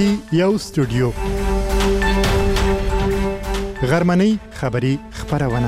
کې یو استودیو غرمنۍ خبری خبرونه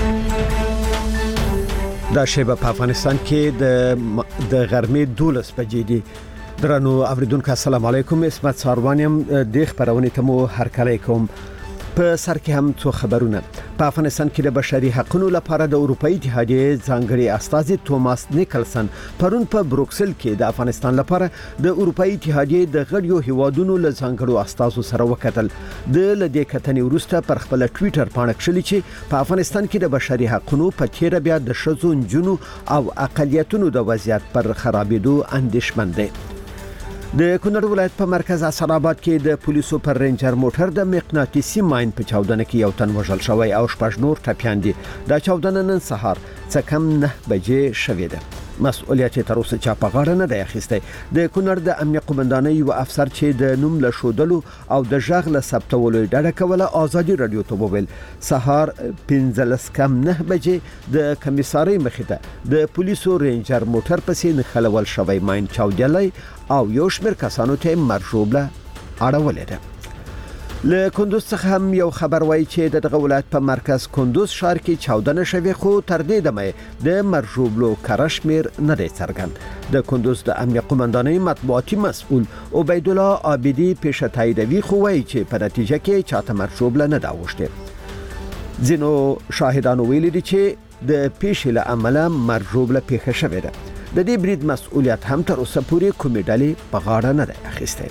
دا شیبه په افغانستان کې د غرمې 12 بجې دي. درنو اوریدونکو السلام علیکم، اسمت ساروانیم د خبرونه تمو هرکلی کوم. په سر کې هم څو خبرونه. په افغانستان کې د بشري حقوقو لپاره د اروپאי اتحادیې ځانګړي استازي توماس نیکلسن پرون په بروکسل کې د افغانستان لپاره د اروپאי اتحادیې د غړیو هیوادونو له ځانګړو استازو سره وکتل. د لدې کتنې وروسته پر خپل ټوئیټر باندې کړلي چې په افغانستان کې د بشري حقوقو په تیر بیا د شذو جنونو او اقلیتونو د وضعیت پر خرابېدو اندېښمن دي. د کونړ ولایت په مرکز اسعد آباد کې د پولیسو پر رینجر موټر د مقناطیسي ماین په چاودنه کې یو تن وژل شوی او شپږ نور ټپیان دي. دا چاودنه نن سهار څه کم 9 بجې شوې ده. مسؤلیت تر اوسه چا په غاړه نه دی اخیستی. د کونړ د امنیت قومندانۍ یو افسر چې د نوم له شودلو او د ژغ له ثبتولو ډډه کوله ازادي رادیو ته وویل سهار 15:09 بجې د کمیسارۍ مخې ته د پولیسو رینجر موټر پسې نخلول شوی ماین چاودلی او یو شمېر کسانو ته مرجوبله اړولې ده. له کندوز څخه هم یو خبر وایي چې دغه ولایت په مرکز کندوز ښار کې چاودنه شوې، خو تر دې دمه د مرجوبلو کرشمیر نه دی څرګند. د کندوز د امنیت قومندانۍ مطبوعاتي مسؤل عبید الله عابدی پیش تاییدوي خو وایي چې په نتیجه کې چاته مرجوبله نه دا وشته. ځینو شاهدانو ویلي دي چې د پیښې له امله مرجوبله پیښه شوې ده. د دې برید مسؤلیت هم تر اوسه پورې کومې ډلې په غاړه نه دی اخیستی.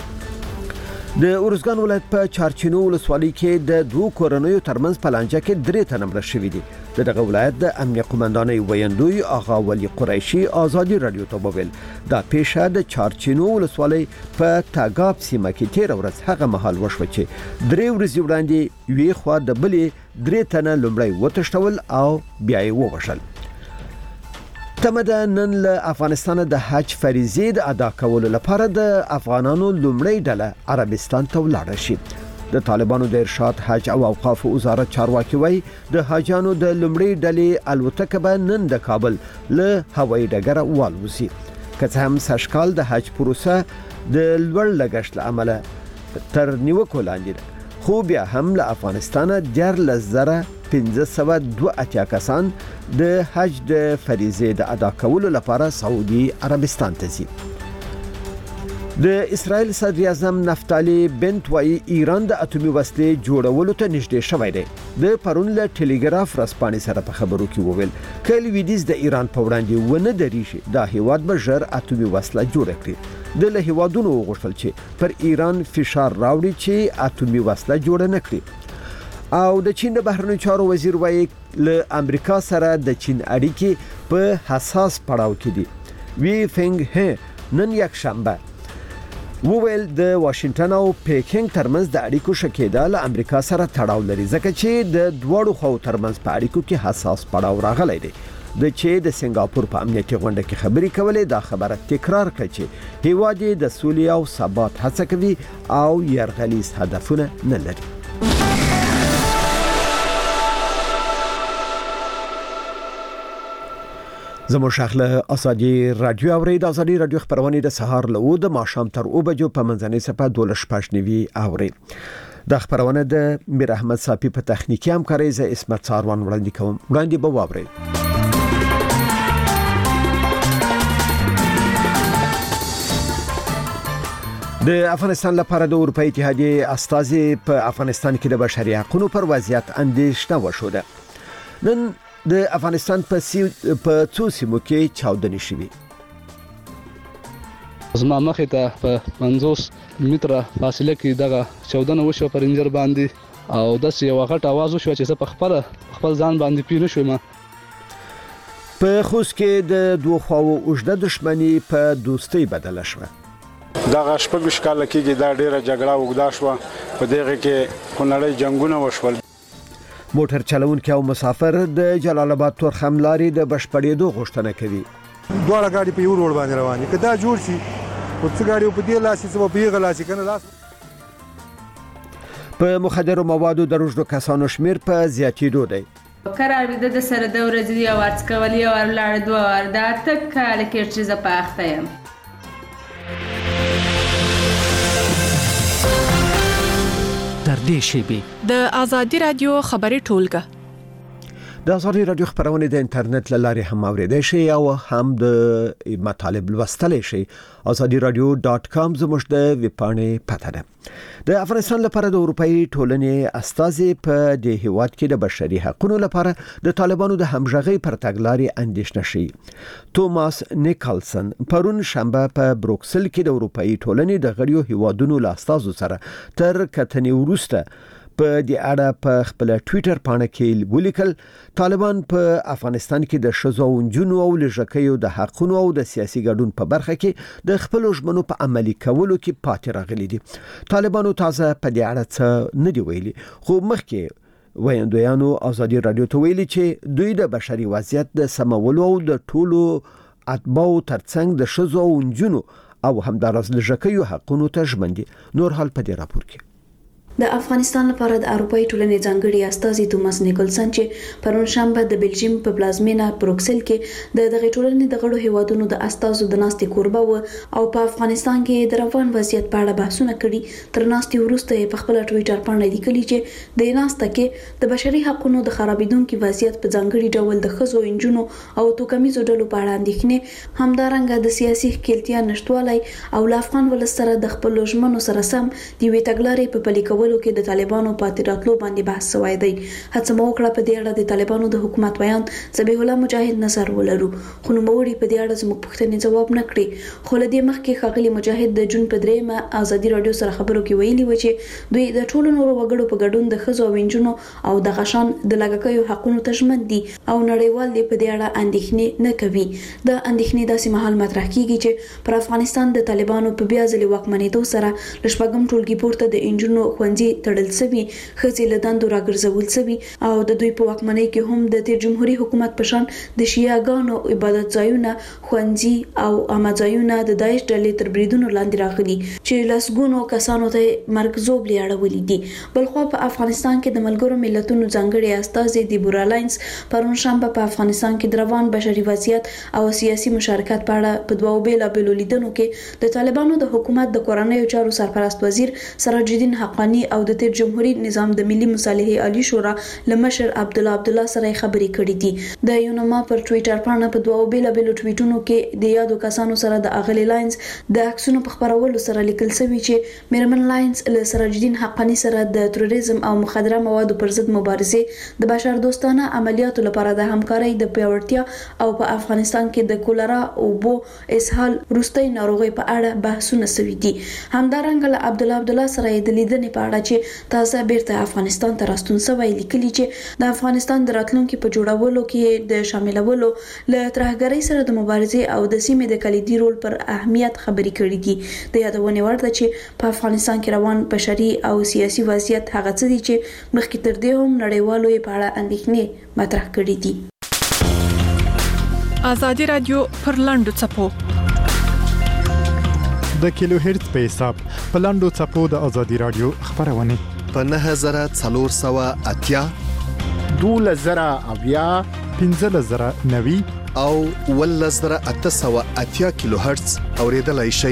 د ارزګان ولایت په چارچینو ولسوالۍ کې د دوه کورنیو ترمنځ په لانجه کې 3 تنه مړه شوي دي. دغه ولایت د امنیت قومندانۍ ویاندوی آغا ولی قریشي ازادي رادیو ته وویل دا پیښه د چارچینو ولسوالۍ په تاګاب سیمه کې تیر ورځ هغه مهال وشوه چې 3 ورځې وړاندې وی خوا د بلې 3 تنه لومړی وتښتول او بیا یې ووژل. تمه نن له افغانستان د حج فریضې د ادا کولو لپاره د افغانانو لومړی ډله عربستان ته ولاړ شي. د طالبانو د ارشاد حج او اوقاف وزارت چارواکي وایي د حاجانو د لومړی ډلې الوتکه به نن د کابل له هوایي ډګره والوزي. که څه هم سږکال د حج پروسه د لوړ لګښت له امله تر نیوکو لاندې ده، خو بیا هم له افغانستانه 14582 کسان د حج د فریضې د ادا کولو لپاره سعودي عربستان ته ځي. د اسرائیل صدر اعظم نفتالی بنت وايي ایران د اټومي وسلې جوړولو ته نږدې شوی دی. د پرون له ټلګراف رسپانې سره په خبرو کې وویل کله ویډیز د ایران په وړاندې ونه درېږي دا هیواد به ژر اټومي وسله جوړ کړي. د له هیوادونو وغوښتل چې پر ایران فشار راوړي چې اټومي وسله جوړ نه کړي. او د چین د بهرنیو چارو وزیر وایي له امریکا سره د چین اړیکې په حساس پړاو کې دي. وی فنګ هه نن یک شنبه وویل د واشنگټن او پیکینګ ترمنځ د اړیکو شکېدا له امریکا سره تړاو لري ځکه چې د دوړو خو ترمنځ په اړیکو کې حساس پړاو راغلی دی. د چې د سنگاپور په امنیتي غونډه کې خبرې کولې دا خبره تکرار کړي چې هیواد د سولې او ثبات هڅه کوي او یرغلیز هدفونه نه لري. زموږ شاخله ازادي رادیو اورید. ازادي رادیو خبرونه د سهار له و د ماښام تر 2 بجو په منځنۍ صفه 12:09 اوري. د خبرونه د میر احمد صافي په تخنیکی همکارۍ ز اسمت ساروان وړاندې کوم. وړاندې به واوري. د افغانستان لپاره د اروپאי اتحادیې استازي په افغانستان کې د بشري حقوقو پر وضعیت اندېښنه وشوده. نن د افغانستان په څو سیمو کې چاودنې شوې. زما مخې ته په 50 متره فاصله کې دغه چاودنه وشوه پر رینجر باندې او داسې یو غټ आवाज وشو چې زه په خپل ځان باندې پی نه شوم. په خوست کې د دوه خواو اوږده دښمنۍ په دوستۍ بدله شوه. دغه شپږ کال کېږي دا ډیره جګړه وګدا شوه، په دغه کې کونړی جنگونه وشول. موټر چلوونکي او مسافر د جلال آباد تورخم لارې د بشپړېدو غوښتنه کوي. دواړه گاډي په یو روډ باندې روانې که دا جوړ شي او څه گاډي په دې لاسي څه په یغه لاسي کنه لاس. په مخدرو موادو د روزو کسانو شمیر په زیاتېدو دی. قرار د سره د ورځې یو ورځ کول یو لاړ دوه ور دا تک کال کې چې زه پاخته یم. نږدې شي. د ازادي رادیو خبري ټولګه د ازادي رادیو خبرونه د انټرنیټ لارې هم اوریدئ شئ او هم د مطالب لوستلی شئ. azadiradio.com زموږ د ویب پاڼې پته ده. د افغانستان لپاره د اروپאי ټولنې استازي په د هیواد کې د بشري حقوقو لپاره د طالبانو د همغږي پر تګلارې اندېښنه شي. توماس نیکلسن پرون شنبه په بروکسل کې د اروپאי ټولنې د غړیو هیوادونو له استازو سره تر کتنې وروسته په دې اړه په خپل ټوئیټر باندې کې ولیکل طالبان په افغانستان کې د شذو او جنو او لژکیو د حقونو او د سیاسي ګډون په برخه کې د خپل ژمنو په عملي کولو کې پاتې راغلي دي. طالبانو تازه په دې اړه څه نه دی ویلي، خو مخکې ویاندویانو ازادي رادیو ته ویلي چې دوی د بشري وضعیت د سمولو او د ټولو اتباعو ترڅنګ د شذو او جنو او همدارس لژکیو حقونو ته ژمن دي. نور حال په دې راپور کې د افغانستان لپاره د اروپאי ټولنې ځانګړي استازي توماس نیکلسن چې پرون شنبه د بلجیم په پلازمینه بروکسل کې د دغه ټولنې د غړو هیوادونو د استازو د ناستې کوربه و او په افغانستان کې د روان وضعیت په اړه بحثونه کړي. تر ناستې وروسته په خپل ټوئیټر باندې لیکلي چې د ناسته کې د بشري حقوقو د خرابېدونکو وضعیت په ځانګړي ډول د ښځو انجونو او توکمیزو ډلو په اړه اندېښنې، همدارنګه د سیاسي ښکېلتیا نشټوالی او له افغان ولس سره د خپل ژمنو سره سم د یوې تګلارې په پلي کولو کې د طالبانو پاتې راتلو باندې بحث شوی دی. هڅه مو وکړه په دې اړه د طالبانو د حکومت بیان ذبیح الله مجاهد نظر ولرو، خو نوموړي په دې اړه زموږ پوښتنې جواب نه کړي. خو له دې مخکې ښاغلي مجاهد د جون په 3 ازادي رادیو سره خبرو کې ویلي و چې دوی د ټولو نورو وګړو په ګډون د ښځو او انجونو او د غشان د لګکیو حقونو ته ژمن دي او نړیوال دې په دې اړه اندېښنې نه کوي. د اندېښنې داسې مهال مطرح کیږي چې پر افغانستان د طالبانو په بیا ځلې واکمنېدو سره د شپږم ټولګي پورته د انجونو ښوونځي تړل شوی، ښځې له دندو راګرځول شوی او د دوی په واکمنۍ کې هم د تیر جمهوریت حکومت په شان د شیعاګانو عبادت ځایونه، ښوونځي او عامه ځایونه د داعش ډلې تر بریدونو لاندې راغلي چې لسګونو کسانو ته مرګ زوبلې اړولې دي. بلخوا په افغانستان کې د ملګرو ملتونو ځانګړي استازي دیبورا لاینز پرون شنبه په افغانستان کې د روان بشري وضعیت او سیاسي مشارکت په اړه په دوو بیلابیلو لیدنو کې د طالبانو د حکومت د کورنیو چارو سرپرست وزیر سراج الدین حقانی او د تیر جمهوریت نظام د ملي مصالحې عالی شورا لمشر عبدالله سره خبرې کړې دي. د یونما پر ټوئیټر باندې په دوو بیلابیلو ټویټونو کې د یادو کسانو سره د اغلی لاینز د عکسونو په خبرولو سره لیکل شوی چې میرمن لاینز له سراج الدین حقانی سره د تروریزم او مخدره موادو پر ضد مبارزه د بشر دوستانه عملیاتو لپاره د همکارۍ د پیاوړتیا او په افغانستان کې د کولرا او بو اسهال روستۍ ناروغي په اړه بحثونه شوي دي. همدارنګه له عبدالله سره د لیدنې په اړه چې تازه بیرته افغانستان ته راستون شوی لیکلي چې د افغانستان د راتلونکو په جوړولو کې د شاملولو له ترهګرۍ سره د مبارزې او د سیمې د کلیدي رول پر اهمیت خبرې کړې دي. د یادونه وړ ده چې په افغانستان کې روان بشري او سیاسي وضعیت هغه څه دي چې مخکې تر دې هم نړیوالو یې په اړه اندېښنې مطرح کړې دي. ازادي رادیو پر لاندو چپو د کیلو هرتز په حساب په لاندو چپو د ازادي رادیو خبرونه په 9480 12090 15090 او 11880 کیلو هرتز اوریدلای شئ.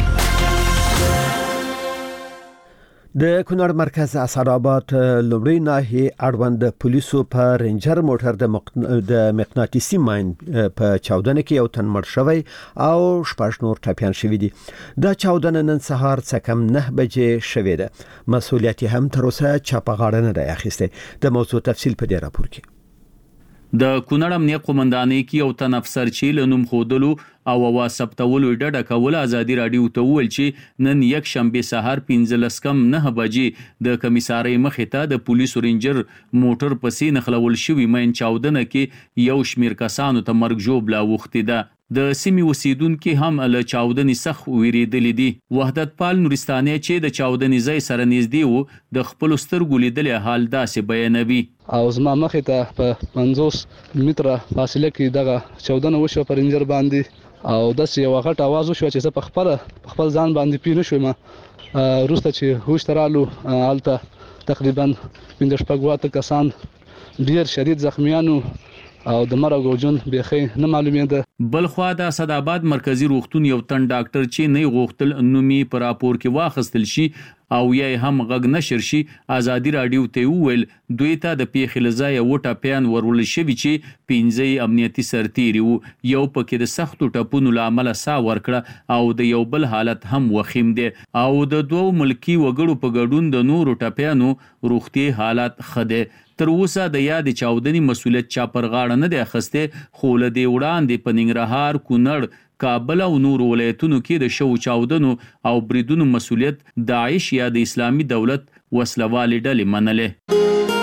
د کونړ مرکز اسعدآباد لومړی ناحیه اړوند پولیسو په رینجر موټر د مقناطیسي ماین په چاودنه کې یو تن مړ شوی او شپږ نور ټپیان شوي دي. دا چاودنه نن سهار څه کم 9 بجې شوې ده. مسؤلیت هم تر اوسه چاپه غاړه نه دی اخیسته. د موضوع تفصیل په دې راپور کې د کونړ امنیه قومندانۍ کې یو تن افسر چې لنوم خودلو او ثبتولو ډډه کول ازادي رادیو ته ویل چې نن یک شنبه سهار 15:09 بجې د کمیسارۍ مخې ته د پولیسو رینجر موټر پسې نخلول شوی مین چاودنه کې یو شمیر کسانو ته مرګ ژوبله وختي ده. د سیمې اوسیدونکو هم له چاودنې سخت ویریدل دي. وحدت پال نورستاني چې د چاودنې ځای سره نږدې وو د خپل سترګو لیدل حال داسې بیانوي. او زما مخې ته په 50 متره فاصله کې دغه چاودنه وشو پر رینجر باندې او داسې یو غټ आवाज وشو چې زه په خپل ځان باندې پینې شوم. روسته چې هوش ترالو الته تقریبا 15 کسان ډیر شدید زخمیانو او د مرګ او ژوند بيخي نه معلومېده. بل خو د اسداباد مرکزی روغتون یو تن ډاکټر چې نه غوښتل نومي پر راپور کې واخستل شي او یې هم غږ نشر شي، ازادي رادیو ته وویل دوی ته د پیښې لځای او ټاپیان ورول شوی چې 15 امنیتي سرتیري وو، یو پکې د سختو ټپونو لامل سا ورکړه او د یو بل حالت هم وخیم دی او د دوو ملکی وګړو په ګډون د نورو ټپیانو روغتي حالت خده. تر اوسه د یاد چاودنی مسولیت چا پر غاړه نه دی اخسته، خو له دې وړاندې په ننګرهار، کونړ، کابل او نور ولایتونو کې د شو چاودنو او بریدونو مسولیت داعش یا د اسلامي دولت وسلوالې ډلې منلې.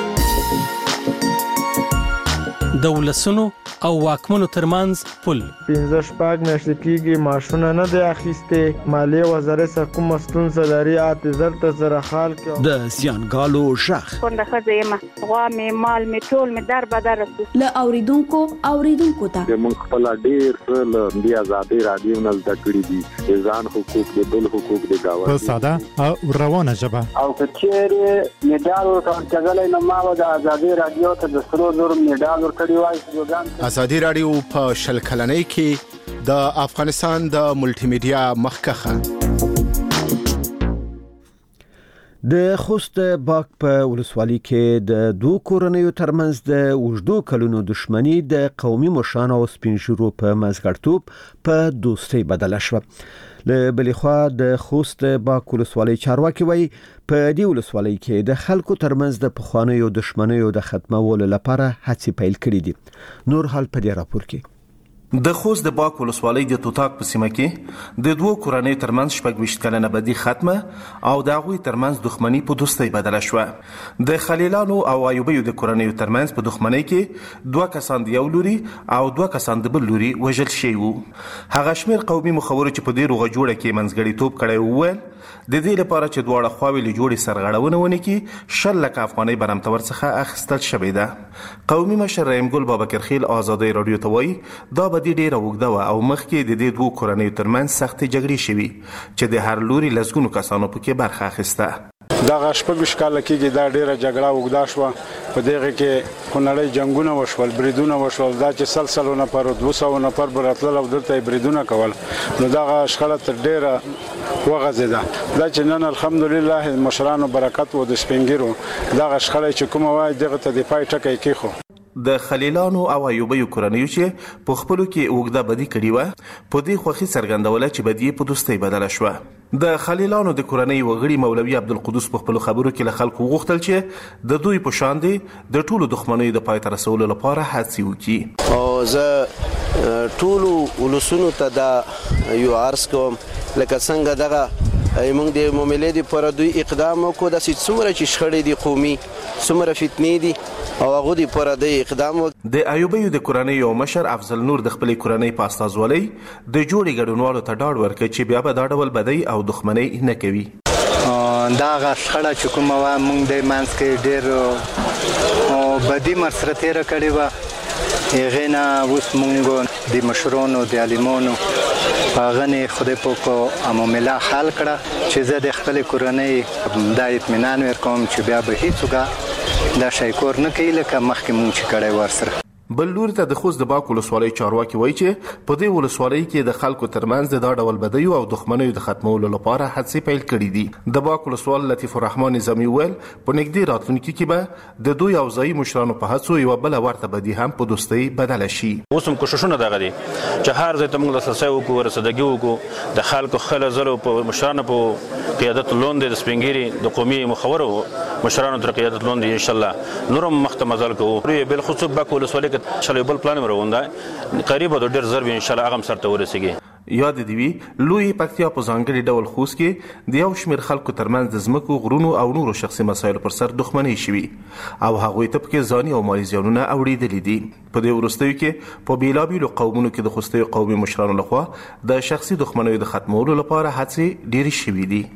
د ولسونو او واکمنو ترمنځ پل 15 میاشتې کېږي ماشونه نه دی اخیسته، مالیه وزارت کوم ستونزه لري اعتذار ته سره حال کې د سیانګالو شخ څنګه خزیمه غوا می مال می ټول می در بدر له اوریدونکو ته موږ خپل ډیر له بیا آزادي رادیو نه زده کړی دي ځان حقوق د بل حقوق د گاوه په ساده او روانه ژبه او کچېره میډال ورکړل نو ما د آزادي رادیو ته د سرو زر میډال ورکړی وای. آزادي رادیو په شل کلنۍ کې د افغانستان د ملټي میډیا مخکخه. د خوست باغ په ولسوالۍ کې د دوه کورنیو ترمنځ د وژدو کلونو دښمنی د قومي مشرانو او سپینږیرو په مزګړتوب په دوستۍ بدله شوه. له بلې خوا د خوست باغ ولسوالۍ چارواکي وایي په دې ولسوالۍ کې د خلکو ترمنځ د پخوانیو دښمنیو د ختمولو لپاره هڅې پیل کړې دي. نور حال په دې راپور کې. د خوست د باغ ولسوالۍ د توتاک په سیمه کې د دوه کورنیو ترمنځ 26 کلنه بدی ختمه او د هغوی ترمنځ دښمنی په دوستۍ بدله شوه. د خلیلانو او ایوبیو د کورنیو ترمنځ په دښمنۍ کې 2 کسان د یو لوري او 2 کسان د بل لوري وژل شوي وو. هغه شمیر قومي مخورو چې په دې روغه جوړه کې منځګړیتوب کړی وویل د دې لپاره چې دواړه خواوې له جوړې سرغړونه ونه کړي 10 لک افغانۍ برمتور څخه اخیستل شوې ده. قومي مشر رحیم ګل بابکرخیل آزادۍ رادیو ته وایي دا به ډیره وګړه او مخکې د دې دوه کورنیو ترمنځ سخت جګړې شوي چې د هر لوري لسګونو کسانو پکې برخه اخیسته. دا غشپږ کال کېږي دا ډیره جګړه وګدا شو، په دغه کې کونړی جنگونه وشول، بریدونه وشول، دا چې سلسله نفر 200 نفر براتل او دلته بریدونه کول، نو دا شخړه تر ډیره وغځیده. دا چې نن الحمدلله مشرانو برکت و د سپینګیرو دا شخړه چې کومه وای دغه ته د پای ټکی کېخو. د خلیلانو او ایوبیو کورنیو چې په خپلو کې اوږده بدی کړې وه په دې خوښي څرګندوله چې بدی په دوستۍ بدله شوه. د خلیلانو د کورنۍ وغړي مولوي عبدالقدوس په خپلو خبرو کې له خلکو غوښتل چې د دوی په شان دي د ټولو دښمنیو د پای ته رسولو لپاره هڅې وکړي. او زه ټولو ولسونو ته دا یو عرض کوم لکه څنګه دغه موږ د معاملې د پر دوی اقدام وکړو د څومره چې شخړې دي قومي څومره فتنې دي او هغه د پر د اقدام د ایوبیو د کورنۍ یو مشر افضل نور د خپل کورنۍ په استازولۍ د جوړې ګډونوالو ته ډاډ ورکړ چې بیا به دا ډول بدی او دښمنۍ نه کوي. دا غشړه چې کومه و موږ د مانس کې ډېر بدی مرسته تیر کړی و غینا اوس موږ د مشرونو د عالمونو غني خدای په کو معاملې حل کړه چې زه د خپل کورنۍ د اطمینان ورکوم چې بیا به هیڅوګه دا شي کور نه کوي لکه مخکې مونږ چې کړی ورسره. بل لور ته د خوست د باغ ولسوالۍ چارواکي وایي چې په دې ولسوالۍ کې د خلکو ترمنځ د ډول بدیو او دښمنیو د ختمولو لپاره هڅې پیل کړې دي. د باغ ولسوال لطیف الرحمن نظامی ویل په نږدې راتلونکي کې به د دوی اوځي مشرانو په هڅو یو بل ورته بدی هم په دوستۍ بدله شي. اوس هم کوششونه دغه دي چې هر ځای ته موږ لاسرسي وکړو، رسیدګي وکړو، د خلکو خل زرو په مشرانو په قیادت لوند د سپینګيري د قومي مخورو مشرانو تر قیادت لوند ان شاء الله نورم مختمزل کوو. بل خصوص باغ ولسوالۍ شلې بل پلان مرونده قریب د ډیر ضرب ان شاء الله هغه سره ورسیږي. یاد دی وی لوی پکتیا په ځانګړي ډول خوست کې د یو شمیر خلکو ترمنځ د ځمکو غرونو او نورو شخصي مسایلو پر سر دښمنۍ شوي او هغوی ته پکې ځاني او مالي زیانونه اوریدلي دي. په دې وروستیو کې په بیلابیلو قومونو کې د خوستي قومي مشرانو لخوا د شخصي دښمنیو د ختمولو لپاره هڅې ډېرې شوي دي.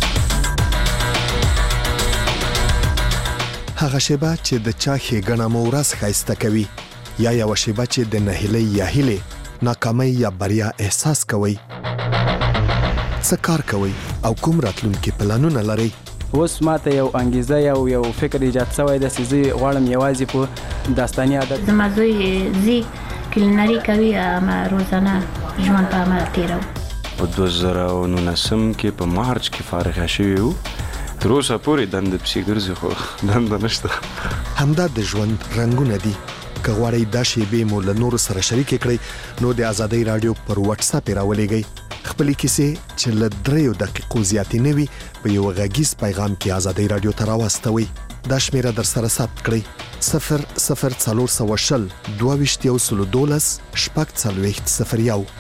هغه شیبه چې د چا ښېګڼه مو ورځ ښایسته کوي یا یو شیبه چې د نهیلۍ یا هیلې ناکامۍ یا بریا احساس کوي، څه کار کوي او کوم راتلونکي پلانونه لري، اوس ماته یو انګیزه یو فکر ایجاد شوی د سيزي غواړم یوازې په داستاني ادب زما زوی زی کلینری کوي ما روزانه ژوند په عمل تیرو په 2019 کې په مارچ کې فارغ شوی وو تر اوسه پورې دند پسې ګرځي خو دند نشته همدا د ژوند رنگونه دي که غواړئ دا شیبې مو له نورو سره شریک کړئ نو د آزادۍ رادیو پر واتس اپ راولېږئ خپلې کیسې چې له 3 دقیقو زیاتې نه وي په یو غږیز پیغام کې آزادۍ رادیو ته راواستوئ دا شمیره در سره ثبت کړئ 00420 22 شپږ 4001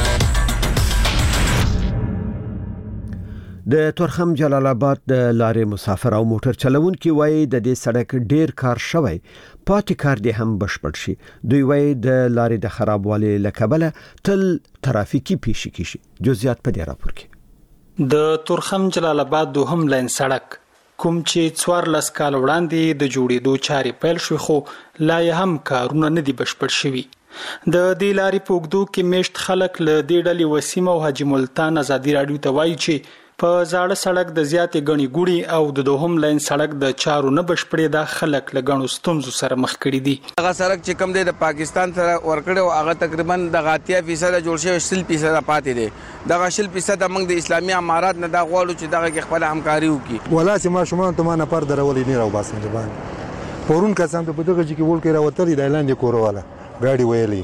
د تورخم جلال آباد د لارې مسافر او موټر چلوونکي وایي د دې سړک ډیر کار شوی پاتې کار دی هم بشپړ شي دوی وایي د لارې د خرابوالي لکبله تل ترافیکي پیښې کیږي جزئیات په دې راپور کې د تورخم جلال آباد دوهم لاین سړک کوم چې 14 کال وړاندې د جوړېدو چارې پیل شو خو لا هم کارونه نه دي بشپړ شوي د دې لارې په اوږدو کې میشت خلک له دې ډلې وسیم او حاجی ملتان آزادي رادیو ته وایي چې په زاړه سړک د زیاتې غني ګوړي او د دوهم لاین سړک د چارو نه بشپړې د خلک له غنو ستونزو سره مخ کړي دي هغه سړک چې کم دی د پاکستان سره ورکړو هغه تقریبا د 80% جوړ شوی 100% پاتې دی دغه 100% موږ د اسلامي امارات نه دا غواړو چې دغه خپل همکاري وکړي ولا چې ما شومان ته ما نه پر درولې نه راو باسم باندې پورون کسان ته په دغه چې ول کې راوتلې د اعلان کوروواله غاډي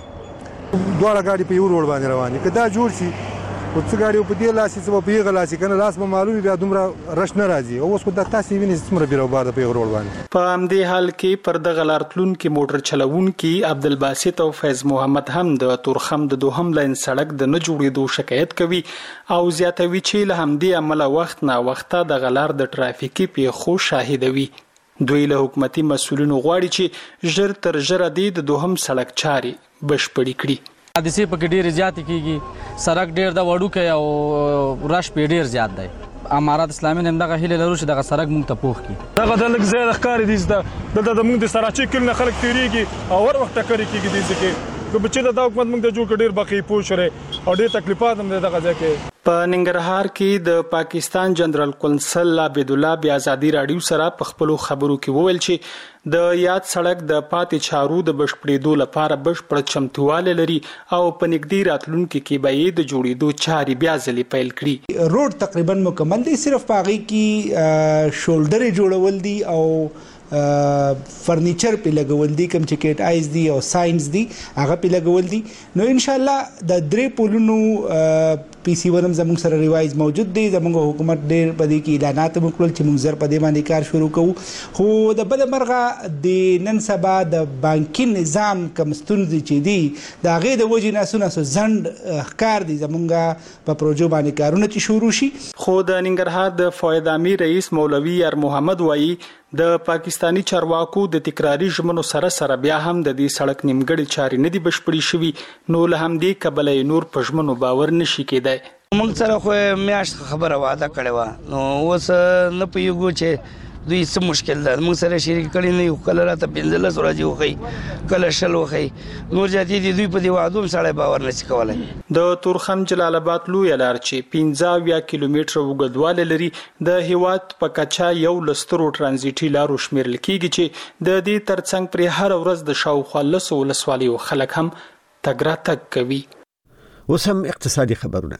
ویلې دوه غاډي په یو روډ باندې رواني کدا جوړ شي او څه غاډي په دې لاسي څه په یغه لاسي کنه لاس به معلومي بیا دومره رش نه راځي او اوس کو د تاسو ویني څومره بیرو بار په یو روډ باندې په همدې حال کې پر د غلارتلون کې موټر چلوونکي عبدالباسط او فیض محمد هم د تورخم د دوهم لاین سړک د نه جوړېدو شکایت کوي او زیاتوي چې له همدې عمله وخت نه وخت د غلار د ترافیکي پیښو شاهدوي دوی له حکومتي مسؤلینو غواړي چې ژر تر ژره د دوهم سړک چارې بشپړې کړي حادثې پکې ډېرې زیاتې کیږي سړک ډېر د وړوکی او رش پې ډېر زیات دی امارات اسلامي هم دغه هیله لرو چې دغه سړک موږ ته پوخ کړي دغه د لږ ځای د ښکاري دي دلته د موږ د سراچې کلي نه خلک تېرېږي او هر وخت ټکرې کېږي دې ځای کې که چې دا حکومت موږ ته جوړ کړ ډېر باقي پوه شوی او ډېر تکلیفات هم دی دغه ځای کې په ننګرهار کې د پاکستان جنرال قونسل عبد الله بیا آزادي رادیو سره په خپل خبرو کې وویل چې د یاد سړک د پاتې چارو د بشپړېدو لپاره بشپړ چمتواله لري او په نږدې راتلونکي کې به د جوړېدو چارې بیا ځلې پیل کړي روډ تقریبا مکمل دی صرف پاغي کې شولډر جوړول دي او فرنیچر په لګول دي کوم چې کېټ آیز دي او ساينس دي هغه په لګول دي نو ان شاء الله د درې پولونو پی سی ورم زموږ سره ریوایز موجود دی زموږ حکومت ډېر په دې کې اعلانات وکړل چې موږ زر په دې باندې کار شروع کوو خو د بل مرغه د نن سبا د بانکي نظام کوم ستونزې چې دي د هغې د وجې نه څونه ځنډ ښکار دي زموږ په پروژو باندې کارونه چې شروع شي خو د ننګرهار د فواد امیر رئیس مولوي یار محمد وایي د پاکستانی چارواکو د تکراری ژمنو سره سره بیا هم د دې سړک نیمګړي چارې نه دي بشپړې شوي نو له همدې کبله نور په ژمنو باور نشي کېدای موږ سره خو میاشت خبره وعده کړې و نو اوس نه پوهیږو چې دوی څه مشکل ده موږ سره شریک کړي نه یو کله راته 15 ورځې وخی کله شل وخی نور جاتې دي دوی په دې وعدو سره باور نشي کولای د تورخم جلال آباد لوی لار چې 15 کیلومتره وګړدواله لري د هیواد په کچا یو لسترو ترانزیټي لارو شمیرل کیږي چې د دې ترڅنګ پر هر ورځ د شاوخوا لسو ولسوالیو خلک هم تګ راتګ کوي اوس هم اقتصادي خبرونه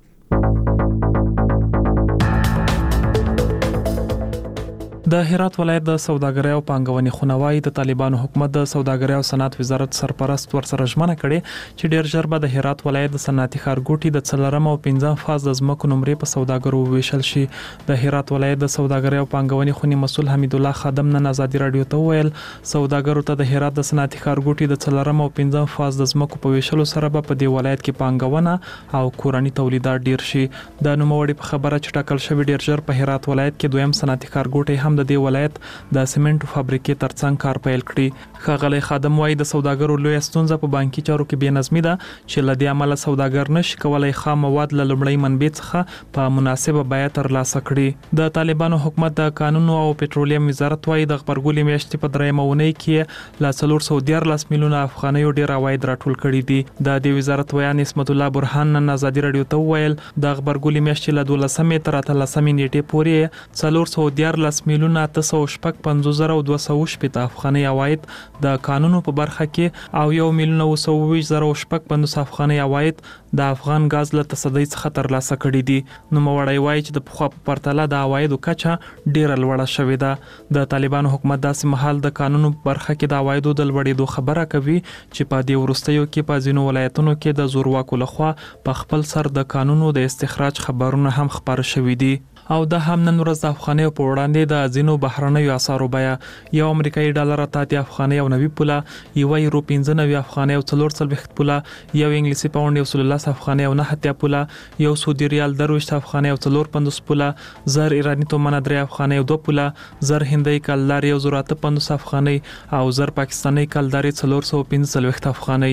د هرات ولایت د سوداګرۍ او پانګونې خونوای د طالبانو حکومت د سوداګرۍ او صنعت وزارت سرپرست ورسره ژمنه کړې چې ډیر ژر به د هرات ولایت د صنعتي ښارګوټي د 4 او 15 فاز د ځمکو نمرې په سوداګرو ویشل شي د هرات ولایت د سوداګرۍ او پانګونې خونې مسول حمید الله خادم نن آزادي رادیو ته ویل سوداګرو ته د هرات د صنعتي ښارګوټي د 4 او 15 فاز د ځمکو په ویشلو سره به په دې ولایت کې پانګونه او کورنی تولیدات ډیر شي د نوموړي په خبره چې ټاکل شوی ډیر ژر په هرات ولایت کې دویم صنعتي ښارګوټي هم د دې ولایت د سیمنټو فابریکې ترڅنګ کار پیل کړي. ښاغلی خادم وایي د سوداګرو لوی ستونزه په بانکي چارو کې بې نظمي ده چې له دې امله سوداګر نشي کولای خام مواد له لومړۍ منبع څخه په مناسبه بیه ترلاسه کړي. د طالبانو حکومت د قانون او پټرولیم وزارت وایي د غبرګولي میاشتې په درېیمه اونۍ کې له 414 میلیونه افغانیو ډیر عواید راټول کړي دي. د دې وزارت ویان اسمت الله برهان نن ازادي رادیو ته وویل د غبرګولي میاشتې له 12 تر 13 نیټې پورې 414 میلیونه 955,218 افغاني عواید د قانونو په برخه کې او 1,220,050 افغاني عواید د افغان غاز له تصدۍ څخه ترلاسه کړي دي. نو موړی وایي چې د پخوا په پرتله د عوایدو کچه ډیره لوړه شوې ده. د طالبانو حکومت داسې مهال د قانونو په برخه کې د عوایدو د لوړېدو خبره کوي چې په دې وروستیو کې په ځینو ولایتونو کې د زورواکو لخوا په خپل سر د قانونو د استخراج خبرونه هم خبر شوي دي. او د هم نن ورځ د افغانیو په وړاندې د ځینو بهرنیو اسعارو بیه یو امریکایي ډالر 80 افغاني او 90 پوله، یو یورو 15 افغاني او 44 پوله، یو انګلیسي پاوند 110 افغاني او 9 پوله، یو سعودي ریال 20 افغاني او 54 پوله، زر ایرانی تومان 3 افغاني او 2 پوله، زر هندۍ کلدار 150 افغاني او زر پاکستاني کلدار 415 افغاني.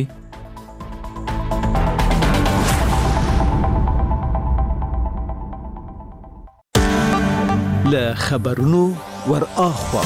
له خبرونو ور اخوا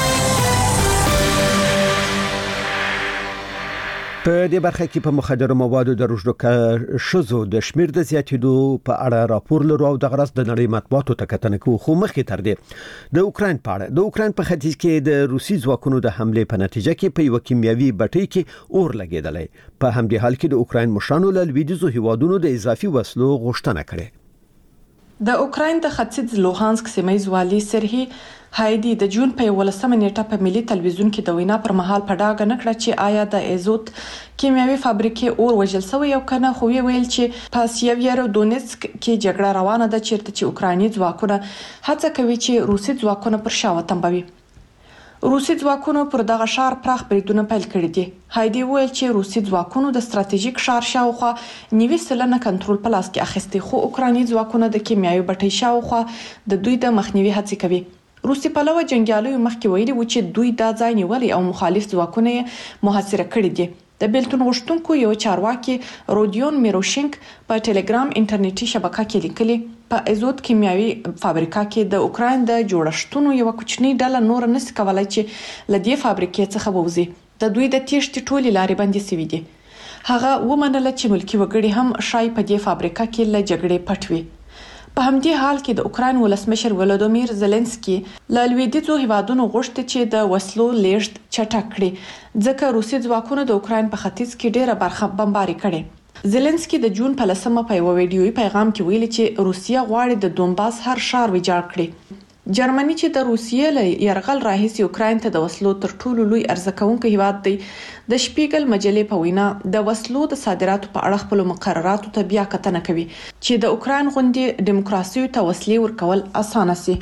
په دې برخه کې په مخدر موادو د رشد شزو د شمیر د زیاتېدو په اړه راپور لرو او د غرض د نړۍ مطبوعاتو ته کتنه کوو. خو مخکې تر دې د اوکراین په اړه د اوکراین په ختیځ کې د روسي ځواکونو د حمله په نتیجه کې په یو کیمیاوي بټۍ کې اور لګیدلی. په همدې حال کې د اوکراین مشرانو له لویدیځو هیوادونو د اضافي وسلو غوښتنه کړې. د اوکراین د ختیځ لوهانسک سیمه والي سرهی هایدي د جون په 11 نیټه په ملي تلویزیون کې د وینا پر مهال په ډاګه نکړه چې آیا د ایزوت کیمیاوي فابریکې اور وژل شوی او کنه. خو ویل چې په سیویرو دونیتسک کې جګړه روانه ده چیرته چې اوکرایني ځواکونه هڅه کوي چې روسي ځواکونه پر شا وتمبوي. روسي ځواکونو پر دغه شار پراخ بریدونه پیل کړي دي. هایدي ویل چې روسي ځواکونو د ستراتیژیک شار شاوخوا 90% کنټرول په لاس کې اخیستي، خو اوکرایني ځواکونه د کیمیاوي بټۍ شاوخوا د دوی د مخنیوي هڅې کوي. روسي پلوه جنگیالو مخکې ویلي و چې دوی دا ځای نیولي او مخالف ځواکونه محاصره کړي دي. د بیلتون غوښتونکو یو چارواکي رودیون میروشینک په ټلګرام انټرنیټي شبکه کې لیکلي په ایزوت کیمیاوي فابریکه کې د اوکراین د جوړښتونو یو کوچنی ډله نور نس کولای چې لدی فابریکې څخه ووزي. د دوی د تیښتې ټولې لارې بندي سوي دي. هغه ومنله چې ملکی وګړي هم شای په دې فابریکه کې له جګړې پټوي. په همدې حال کې د اوکراین ولسمشر ولودیمیر زيلنسکي له لویدیځو هیوادونو غوښتي چې د وسلو لیږد چټک کړي ځکه روسي ځواکونو د اوکراین په ختیځ کې ډېره برخه بمباري کړي. زيلنسکي د جون په 10 په یو ویډیوي پیغام کې ویلي چې روسیا غواړي د دونباس هر ښار ویجاړ کړي. جرمني چې د روسیې له يرغل راهیسې اوکراین ته د وسلو تر ټولو لوی ارزکونکو هیواد دی، د شپیګل مجلې په وینا د وسلو د صادراتو په اړه خپل مقرراتو ته بیا کتنه کوي چې د اوکراین غوندي دیموکراسي ته وسلې ورکول اسانه سي.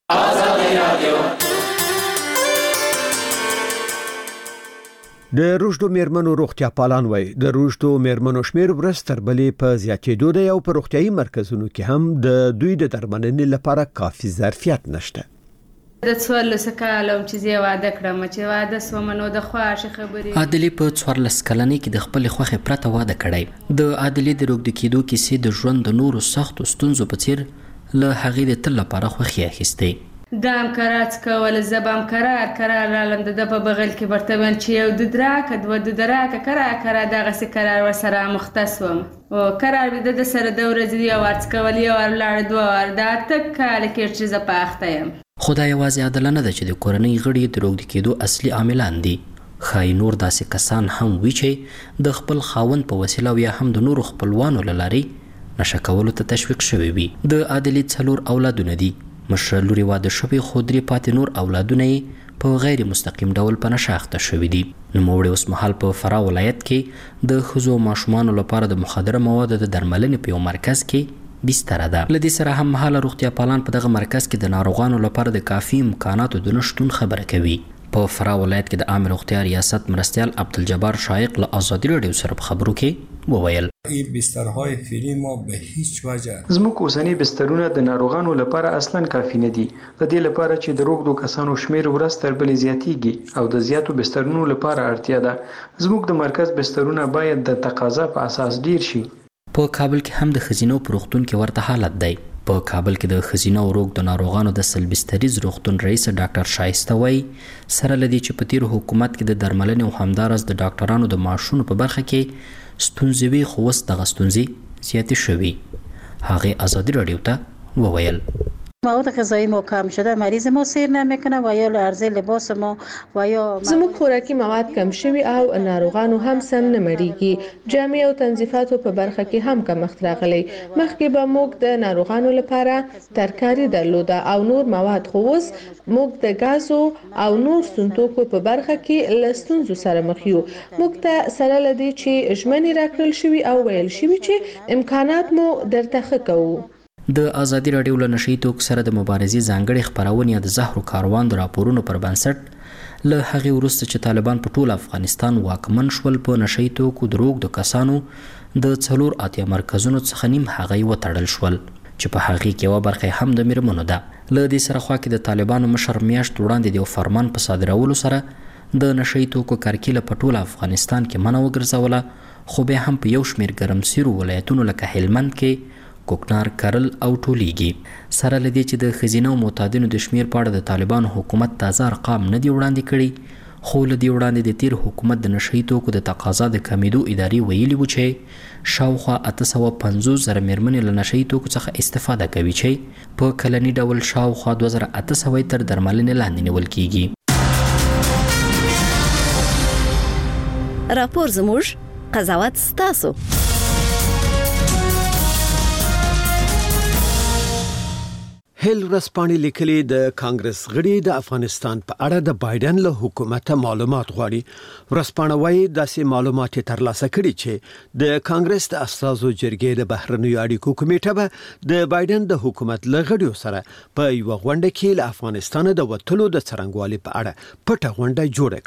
د روشدو میرمنو روغتیا پالان وای د روشدو میرمنو شمیر ورستر بلې په زیاتېدو دی او په روغتيایي مرکزونو کې هم د دوی د درملنې لپاره کافي ظرفیت نشته. د څوارلس کالو چې زه واده کړم چې واده سومنو د خواشه خبرې عادلې په 14 کلنۍ کې د خپل خوخه پرته واده کړی. د عادلې د روغ د کېدو کیسې د ژوند د نورو سختو ستونزو په څیر له هغې د تل لپاره خوخي اخیستې. دام کرات کول زبام قرار لالم د په بغل کې برتبن چې یو د دراک د دراک کرا دغه سکرار ورسره مختصوم او قرار به د سره د ورځې یو ورڅ کول یو ورلاړ دوه ور دا تک کال کې چې ز پاخته یم. خدای یوازې عدالت نه چې د کورنۍ غړي د روغ د کېدو اصلي عاملان دي. خای نور داسې کسان هم وی چې د خپل خاوند په وسیله یا هم د نورو خپلوانو لاري نشه کولو ته تشویق شوی وي. د عادلې څلور اولادونه دي. مشر لوري واده شوی خو درې پاتې نور اولادونه په غیر مستقیم ډول په نشه اخته شوي دي. نوموړی اوس مهال په فراه ولایت کې د ښځو او ماشومانو لپاره د مخدره موادو د درملنې په یو مرکز کې بستره ده. له دې سره هم مهاله روغتیا پالان په دغه مرکز کې د ناروغانو لپاره د کافي امکاناتو د نشتون خبره کوي. په فراه ولایت کې د عام روغتیا ریاست مرستیال عبدالجبار شایق له آزادي رادیو سره په خبرو کې وویل این بسترهای فعلی ما به هیڅ وجه زموږ اوسنی بسترونه د ناروغانو لپاره اصلا کافي نه دي د دې لپاره چې د روغتو کسانو شمیر ورځ تر بلې زیاتیږي او د زیاتو بسترونو لپاره اړتیا ده. زموږ د مرکز بسترونه باید د تقاضا په اساس ډیر شي. په کابل کې هم د خزینو په روغتون کې ورته حالت دی. په کابل کې د خزینو روغ د ناروغانو د سلبستریز روغتون رئیس ډاکټر شایسته وای سره لدی چې په تیر حکومت کې د درملنې او همدارس د ډاکټرانو د معاشونو په برخه کې ستونزې وي خو اوس دغه ستونزې زیاتې شوي. هغه ازادي رادیو ته وویل مواد غذایی ما کم شده، مریض ما سیر نمیکنه و یا عرضه لباس ما و یا زموږ خوراکي مواد کم شوي او ناروغانو هم سم نه مړیږي. جامې او تنظیفاتو په برخه کې هم کمښت راغلی. مخکې به موږ د ناروغانو لپاره ترکاري درلوده او نور مواد، خو اوس موږ د غازو او نور ستونزو په برخه کې له ستونزو سره مخ یو. موږ ته سره لدی چې ژمنې راکړل شوي او ویل شوي چې امکانات مو درته ښه کوو. د ازادي رادیو له نشي توک سره د مبارزې ځانګړي خبرونه د زهرو کاروان د راپورونو پر بنسټ له هغه وروسته چې طالبان په ټول افغانستان واکمن شول په نشي توک دروغ د کسانو د 4 مرکزونو څخه نیم هغه وتړل شول چې په هغه کې و برخه هم د میرمنو ده. له دې سره خو کې د طالبانو مشر میاشت وړاندې د فرمان په صادرولو سره د نشي توکو کارکیله په ټول افغانستان کې منع وګرځوله، خو به هم په یو شمیر ګرمسیرو ولایتونو لکه هلمند کې کوکنار کرل او ټولیږي. سره لدی چې د خزینه او معتادینو د شمیر په اړه د طالبان حکومت تازه ارقام نه دی وړاندې کړي، خو لدی وړاندې د تیر حکومت د نشئی توکو د تقاضا د کمیدو ادارې ویلي و چې شاوخوا 850,000 میرمنې له نشئی توکو څخه استفاده کوي چې په کلنی ډول شاوخوا 2800 تر درملنې لاندې نیول کیږي. راپور زموږ قضاوت ستاسو. هیل ورځپاڼې لیکلي د کانګرس غړي د افغانستان په اړه د بایدن له حکومت معلومات غواړي. ورځپاڼه وايي داسې معلومات ترلاسه کړي چې د کانګرس د اساسو جرګې د بهرنیو اړیکو کمیټه به د بایدن د حکومت له غړیو سره په یو غونډه کې له افغانستان د وټلو د څرنګوالي په اړه پټه غونډه جوړه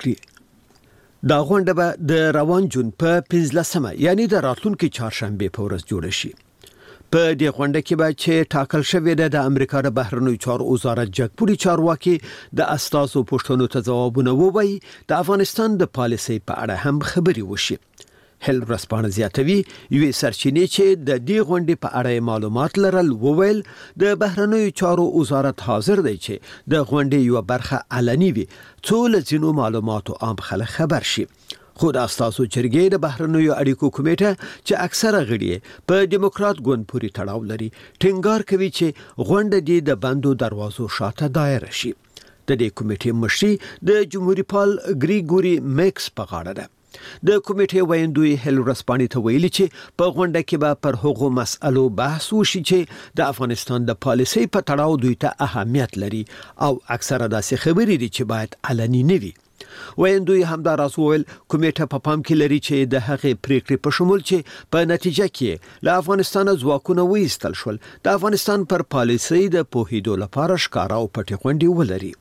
کړي. دا غونډه به د روان جون په 15 یعنی د راتلونکي چهارشنبه په ورځ جوړه شي. په دې غونډه کې به چې ټاکل شوې ده د امریکا د بهرنیو چارو وزارت جګپوري چارواکي د اساسو پوښتنو ته ځوابونه ووایي، د افغانستان د پالیسۍ په اړه هم خبري وشي. هیل ورځپاڼه زیاتوي یوې سرچینې چې د دې غونډې په اړه معلومات لرل وویل د بهرنیو چارو وزارت حاضر دی چې د غونډې یو برخه علني وي څو له ځینو معلوماتو عام خلک خبر شي. خو د اساسو جرګې د بهرنیو اړیکو کمیټه چې اکثره غړي په دیموکرات ګوند پورې تړاو لري ټینګار کوي چې غونډه د بندو دروازو شاته دایره شي. د دې کمیټې مشري د جمهوریت پال ګریګوري میکس په غاړه ده. د کمیټې ویندوی هیل ورځپاڼې ته ویلي چې په غونډه کې به پر هغو مسألو بحث وشي چې د افغانستان د پالیسۍ په تړاو دوی ته اهمیت لري او اکثره داسې خبرې دي چې باید علني نه وي. ویندوی همداراز ویل کمیټه په پام کې لري چې د هغې پریکړې په شمول چې په نتیجه کې له افغانستان ځواکونه وایستل شول د افغانستان پر پالیسۍ د پوهېدو لپاره ښکارا او پټې غونډې ولري.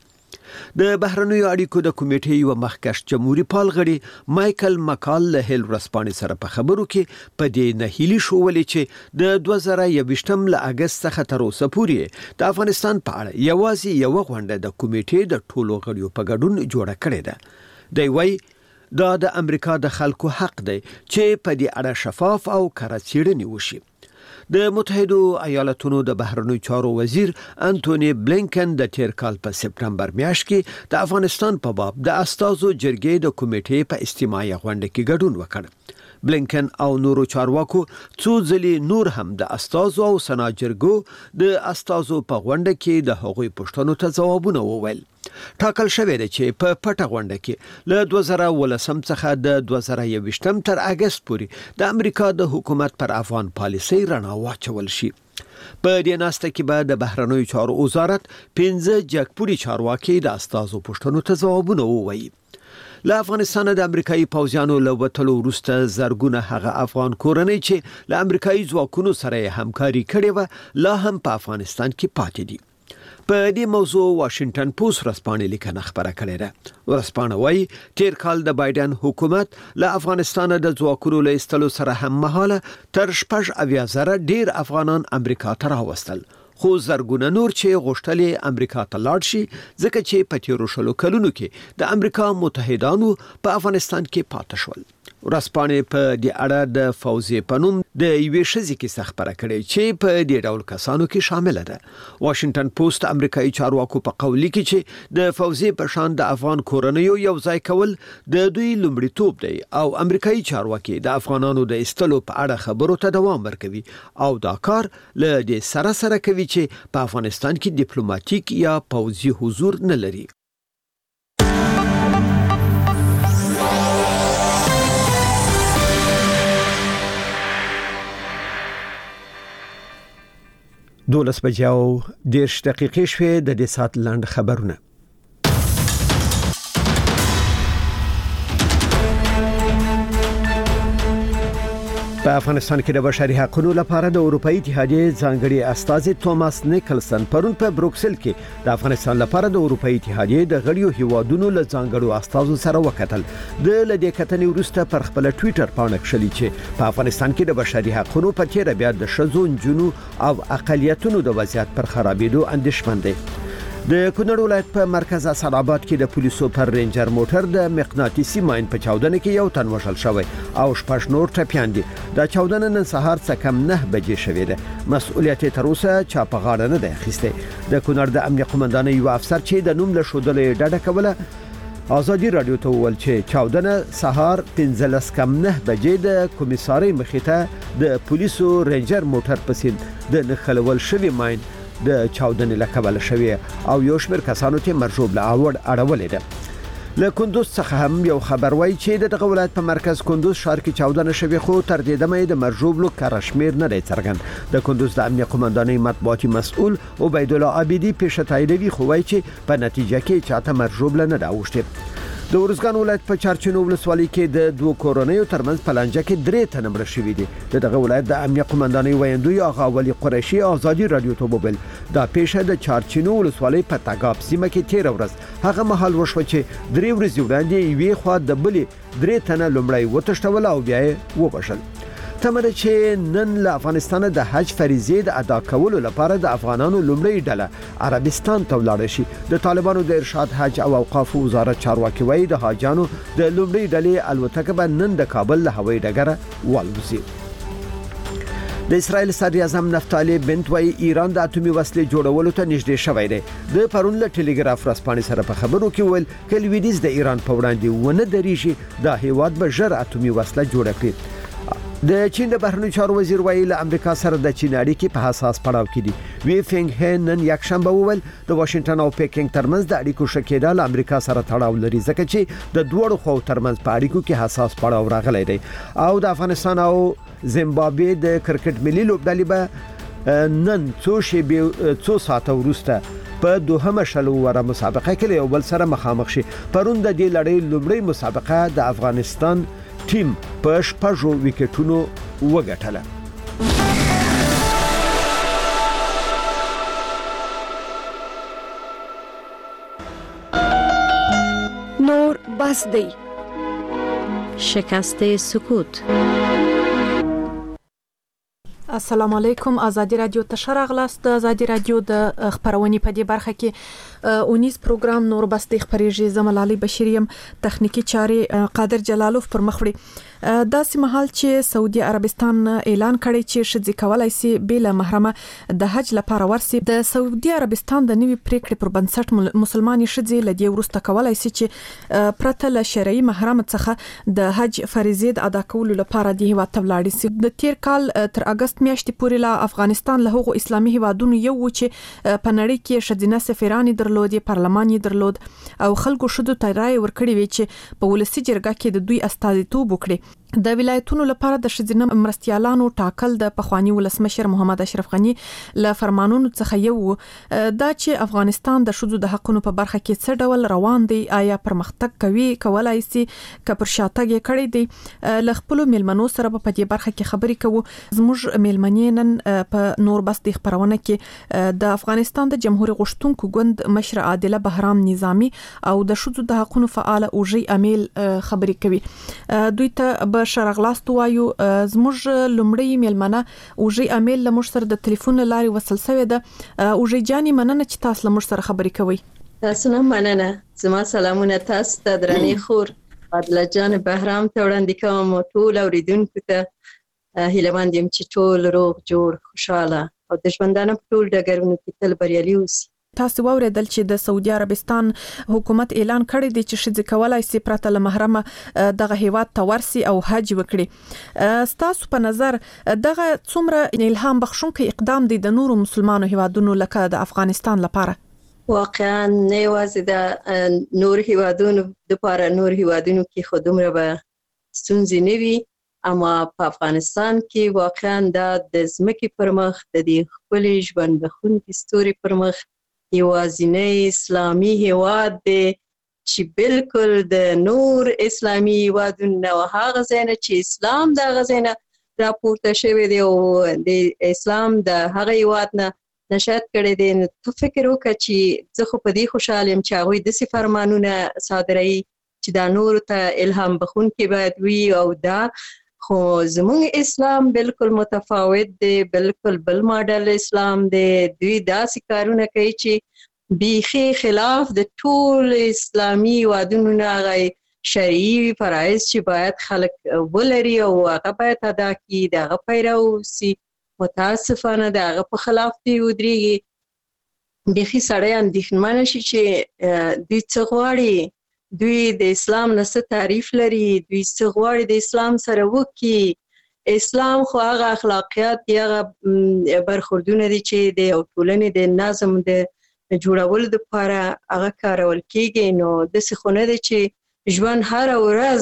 د بهرنیو اړیکو د کمیټې یو مخکښ جمهوریت پال غړي مایکل مکال له هیل ورځپاڼې سره په خبرو کې په دې نهیلي شولې چې د 2021 له اگست څخه تر اوسه پورې د افغانستان په اړه یوازې یو غونډه د کمیټې د ټولو غړیو په ګډون جوړه کړې ده. دی وايي دا د امریکا د خلکو حق دی چې په دې اړه شفاف او کره څېړنې وشي. د متحده ایالاتونو د بهرنیو چارو وزیر انټونی بلینکن د تیر کال په سپتمبر میاشت کې د افغانستان په باب د استازو جرګې د کمیټې په استماعي غونډه کې ګډون وکړ. بلینکن او نورو چارواکو څو ځلې نور هم د استازو او سنا جرګو د استازو په غونډه کې د هغوی پوښتنو ته ځوابونه وویل. ټاکل شوی دی چې په پټه غونډه کې له 2018 څخه د 2021 تر اگست پورې د امریکا د حکومت پر افغان پالیسۍ رڼا واچول شي. په دې ناسته کې به د بهرنیو چارو وزارت 15 جګپوري چارواکي د استازو پوښتنو ته ځوابونه ووایي. له افغانستان د امریکایي پوځیانو له وټلو وروسته زرګونه هغه افغان کورنۍ چې له امریکایي ځواکونو سره همکاري کړې و لا هم په افغانستان کې پاتې دي. په دې موضوع واشنگټن پوسټ ورځپاڼه لیکنه خبره کړې ده. ورځپاڼه وايي تیر کال د بایدن حکومت له افغانستان د ځواکونو له ایستلو سره هم مهاله تر 80,000 ډیر افغانان امریکا ته راوستل، خو زرګونه نور چې غوښتلې امریکا ته لاړ شي ځکه چې په تیرو شلو کلونو کې د امریکا متحدانو په افغانستان کې پاتې شول. ورځپاڼه په دې اړه د فوزي پنوم د یوې ښځې کې خبره کړې چې په دې ډول کسانو کې شامل ده. واشنگټن پوسټ امریکایي چارواکو په قول کې چې د فوزي په شان د افغان کورنیو یو ځای کول د دوی لومړیتوب دی او امریکایي چارواکي د افغانانو د استلو په اړه خبرو ته دوام ورکوي او دا کار له دې سره کوي چې په افغانستان کې ډیپلوماټیک یا پوځي حضور نه لري. دولس بجاو 10 دقیقې شوې د دې سات لاند خبرونه. په افغانستان کې د بشري حقوقو لپاره د اروپאי اتحادیې ځانګړي استازي توماس نیکلسن پرون په بروکسل کې د افغانستان لپاره د اروپאי اتحادیې د غړیو هیوادونو له ځانګړو استازو سره وکتل. د لدې کتنې وروسته پر خپل ټوئیټر باندې کښلي چې په افغانستان کې د بشري حقوقو په تیر بیا د شذو جنو او اقلیتونو د وضعیت پر خرابېدو اندېښمن دي. د کونړ ولایت په مرکز اسعدآباد کې د پولیسو پر رینجر موټر د مقناطیسي ماین په چاودنه کې یو تن وژل شوی او شپږ نور ټپیان دي. دا چاودنه نن سهار څه کم 9 بجې شوې ده. مسؤلیت تر اوسه چا په غاړه نه ده اخیسته. د کونړ د امنیه قومندان یو افسر چې د نوم له شودلې ډډه کوله آزادي رادیو ته وویل چې چاودنه سهار 15 کم 9 بجې د کمیساري مخې ته د پولیسو رینجر موټر پسې د نخلول شوی ماین د چاودنې لکبل شوی او یو شمېر کسانو ته مرجوب له اړولې ده. له کندوز څخه هم یو خبر وایي چې د ولایت په مرکز کندوز ښار کې چاودنه شوی خو تر دې دمه د مرجوب لو کارشمیر نه دی څرګند. د کندوز د امنیه قومندانۍ مطبوعاتي مسؤل عبید الله عابدی پیش تاییدوي خو وایي چې په نتیجه کې چاته مرجوب نه دا اوښته. د ورزګان ولایت په چارچینو ولسوالۍ کې د دوه کورنیو ترمنځ پلانجه کې 3 تنه مړه شوي دي. دغه ولایت د امنیه قومندانۍ ویاندوی آغا ولی قریشي آزادي رادیو ته وویل دا پیښه د چارچینو ولسوالۍ په تاګاب سیمه کې 13 ورځ هغه مهال وشو چې 3 ورځې وړاندې یوې خوا د بلې 3 تنه لومړی وتښتول او بیا یې وبښل. تمره چې نن له افغانستان د حج فریضې د ادا کولو لپاره د افغانانو لومړی ډله عربستان ته ولاړ شي. د طالبانو د ارشاد حج او اوقاف وزارت چارواکي وایي د حاجانو د لومړی ډلې الوتکه به نن د کابل له هوایي ډګره والوزي. د اسرائیل صدر اعظم نفتالي بنت وایي ایران د اتومي وسلې جوړولو ته نږدې شوی دی. د پرون له ټلګراف ورځپاڼې سره په خبرو کې ویل چې لویدیز د ایران په وړاندې ونه درېږي دا هیواد به ژر اتومي وسله جوړه کړي. د چین د بهرنیو چارو وزیر وایي له امریکا سره د چین اړیکې په حساس پړاو کې دي. وی فینګ هه نن یکشنبه وویل د واشنگټن او پیکینګ ترمنځ د اړیکو شکېدل امریکا سره تړاو لري ځکه چې د دوړو خو ترمنځ په اړیکو کې حساس پړاو راغلی دی. او د افغانستان او زیمبابوې د کرکټ ملي لوبډلې به نن څو ساعته وروسته په دوهمه شلو وره مسابقه کې یو بل سره مخامخ شي. پرون د دې لړۍ لومړی مسابقه د افغانستان ټیم په 6 وکټونو وګټله. نور بس دی. شکست سکوت. السلام علیکم. آزادی رادیو ته شراغلاست. آزادی رادیو د خبرونې په دې برخه کې اونیز پروګرام نور بس د خبرېږي. زملالي بشیریم تخنیکی چارې قادر جلالوف پر مخ وړي. داسې مهال چې سعودي عربستان اعلان کړی چې شذ کولای شي بلا محرمه د حج لپاره ورسي. د سعودي عربستان د نوي پریکړې پر بنسټ مسلمانې شذ لدی ورسته کولای شي چې پرته له شرعي محرم څخه د حج فریضه ادا کولو لپاره د هیواد ته ولاړ شي. د تیر کال تر اگست میاشتې پورې لا افغانستان له هغو اسلامي هیوادونو یو چې په نړۍ کې شذینه سفیران درلودي، پارلمان درلود او خلکو شذو ته رائے ورکړي وی چې په ولسی جرګه کې د دوی استازیتوب وکړي. د ولایتونو لپاره د شذینه مرستيالانو ټاکل د پخوانی ولسمشر محمد اشرف غنی له فرمانونو څخه یو دا چې افغانستان د شذو د حقونو په برخه کې څه ډول روان دی آیا پرمختګ کوي کولای شي کپر شاتګ کړي دی ل خپل میلمنو سره په دې برخه کې خبرې کوو زموږ میلمنینن په نور بس د خبرونه کې د افغانستان د جمهوریت غشتونکو ګوند مشر عادله بهرام نظامی او د شذو د حقونو فعال اوجي امیل خبرې کوي دوی ته شرغلاست وایو زموږ لومړی میلمنه اوجي امیل له مشر د ټلیفون لاري وصل شوی ده اوجي جاني مننه چې تاسو له مشر خبرې کوي تاسو نه مننه زما سلامونه تاسو ته درنې خور عادله جان بهرام ته وړاندې کوم ټول اوریدونکو ته هیله مند یم چې ټول روغ جوړ خوشاله او د ژوندانه په ټول ډګرونو کې تل بریالي اوسئ تاسو واوریدل چې د سعودي عربستان حکومت اعلان کړی دی چې شذ کولای شي پرته له محرمه دغه هیواد ته ورسي او حج وکړي تاسو په نظر دغه څومره الهام بخښونکی اقدام دی د نورو مسلمانو هیوادونو لکه د افغانستان لپاره واقعا نه یوازې د نور هیوادونو لپاره نور هیوادونو کې خو دومره به ستونزې نه وي اما په افغانستان کې واقعا د ځمکې پر مخ د دې خپلې ژوند بخښونکي ستوري پر مخ یوازینی اسلامی هیواد دی چې بالکل د نور اسلامی هیوادونو نه هغه ځای نه چې اسلام د هغه ځای نه راپورته شوی دی او د اسلام د هغه هیواد نه نشأت کړی دی نو ته فکر وکړه چې زه خو په دې خوشحاله یم چې هغوی داسې فرمانونه صادروي چې دا نورو ته الهام بخښونکي باید وي او دا خو زمونږ اسلام بالکل متفاوت دی بالکل بل ماډل اسلام دی دوی داسې کارونه کوي چې بیخي خلاف د ټول اسلامي هیوادونو نه هغه شرعي فرایض چې باید خلک ولري او هغه باید ادا کړي د هغه پیرو اوسي متاسفانه د هغه په خلاف دی ودرېږي بیخي سړی اندېښمنه شي چې دوی څه غواړي دوی د اسلام نه څه تعریف لري دوی څه غواړي د اسلام سره وکړي اسلام خو هغه اخلاقیات دی هغه برخوردونه دي چې د یو ټولنې د نظم د جوړولو لپاره هغه کارول کېږي نو داسې خو نه دی چې ژوند هره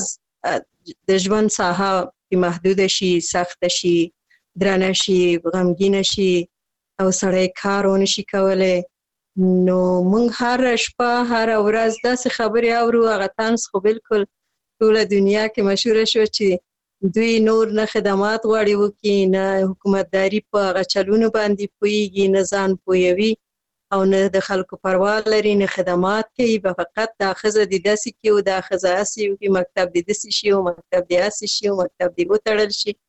ورځ د ژوند ساحه محدوده شي سخته شي درنه شي غمګینه شي او سړی کار ونه شي کولی نو مونږ هر شپه هر ورځ داسې خبرې اورو هغه طنز خو بالکل ټوله دنیا کې مشهوره شو چې دوی نور نه خدمات غواړي وکړي نه حکومتداري په هغه چلونو باندې پوهېږي نه ځان پوهوي او نه د خلکو پروا لري نه خدمات کوي به فقط دا ښځه دې داسې کړي او دا ښځه هسې وکړي مکتب دې داسې شي او مکتب دې هسې شي او مکتب دې وتړل شي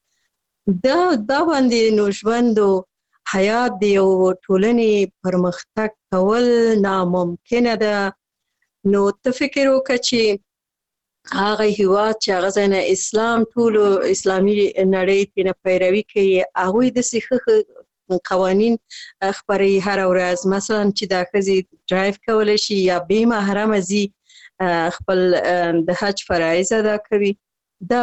دا باندې نو ژوند او حیات دی او ټولنې پرمختګ کول ناممکنه ده نو ته فکر وکړه چې هغه هیواد چې هغه ځای نه اسلام ټولو اسلامي نړۍ ترې نه پیروي کوي هغوی داسې ښه قوانین خپروي هره ورځ مثلا چې دا ښځې ډرایو کولی شي یا بې محرمه ځي خپل د حج فرایض ادا کوي دا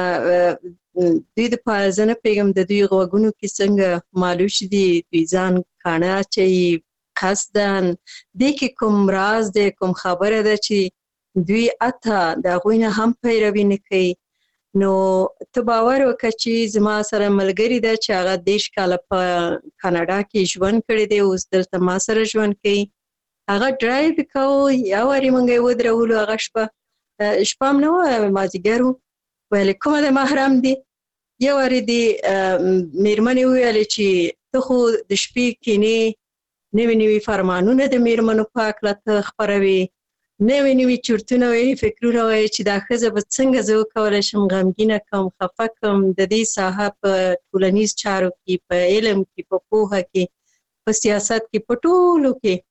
دوی د پاره زه نه پوهېږم د دوی غوږونو کې څنګه مالوش دي دوی ځان کاڼه اچوي قصدن دې کې کوم راز دی کوم خبره ده چې دوی حتی د هغوی نه هم پیروي نه کوي نو ته باور وکړه چې زما سره ملګري ده چې هغه 10 کاله په کاناډا کې ژوند کړی دی اوس دلته ما سره ژوند کوي هغه ډرایو کوو یا وارې موږ یې ودرولو هغه شپه هم نه وه مازدیګر و ویلې کومه د محرم دی یو وارې دې میرمنې وویلې چې ته خو د شپې کینې نوي نوي فرمانونه د میرمنو په هکله ته خپروي نوي نوي چورتونه وایي فکرونه وایي چې دا ښځه به څنګه زه وکولی شم غمګینه کړم خفه کړم د دې ساحه په ټولنیز چارو کې په علم کې په پوهه کې په سیاست کې په ټولو کې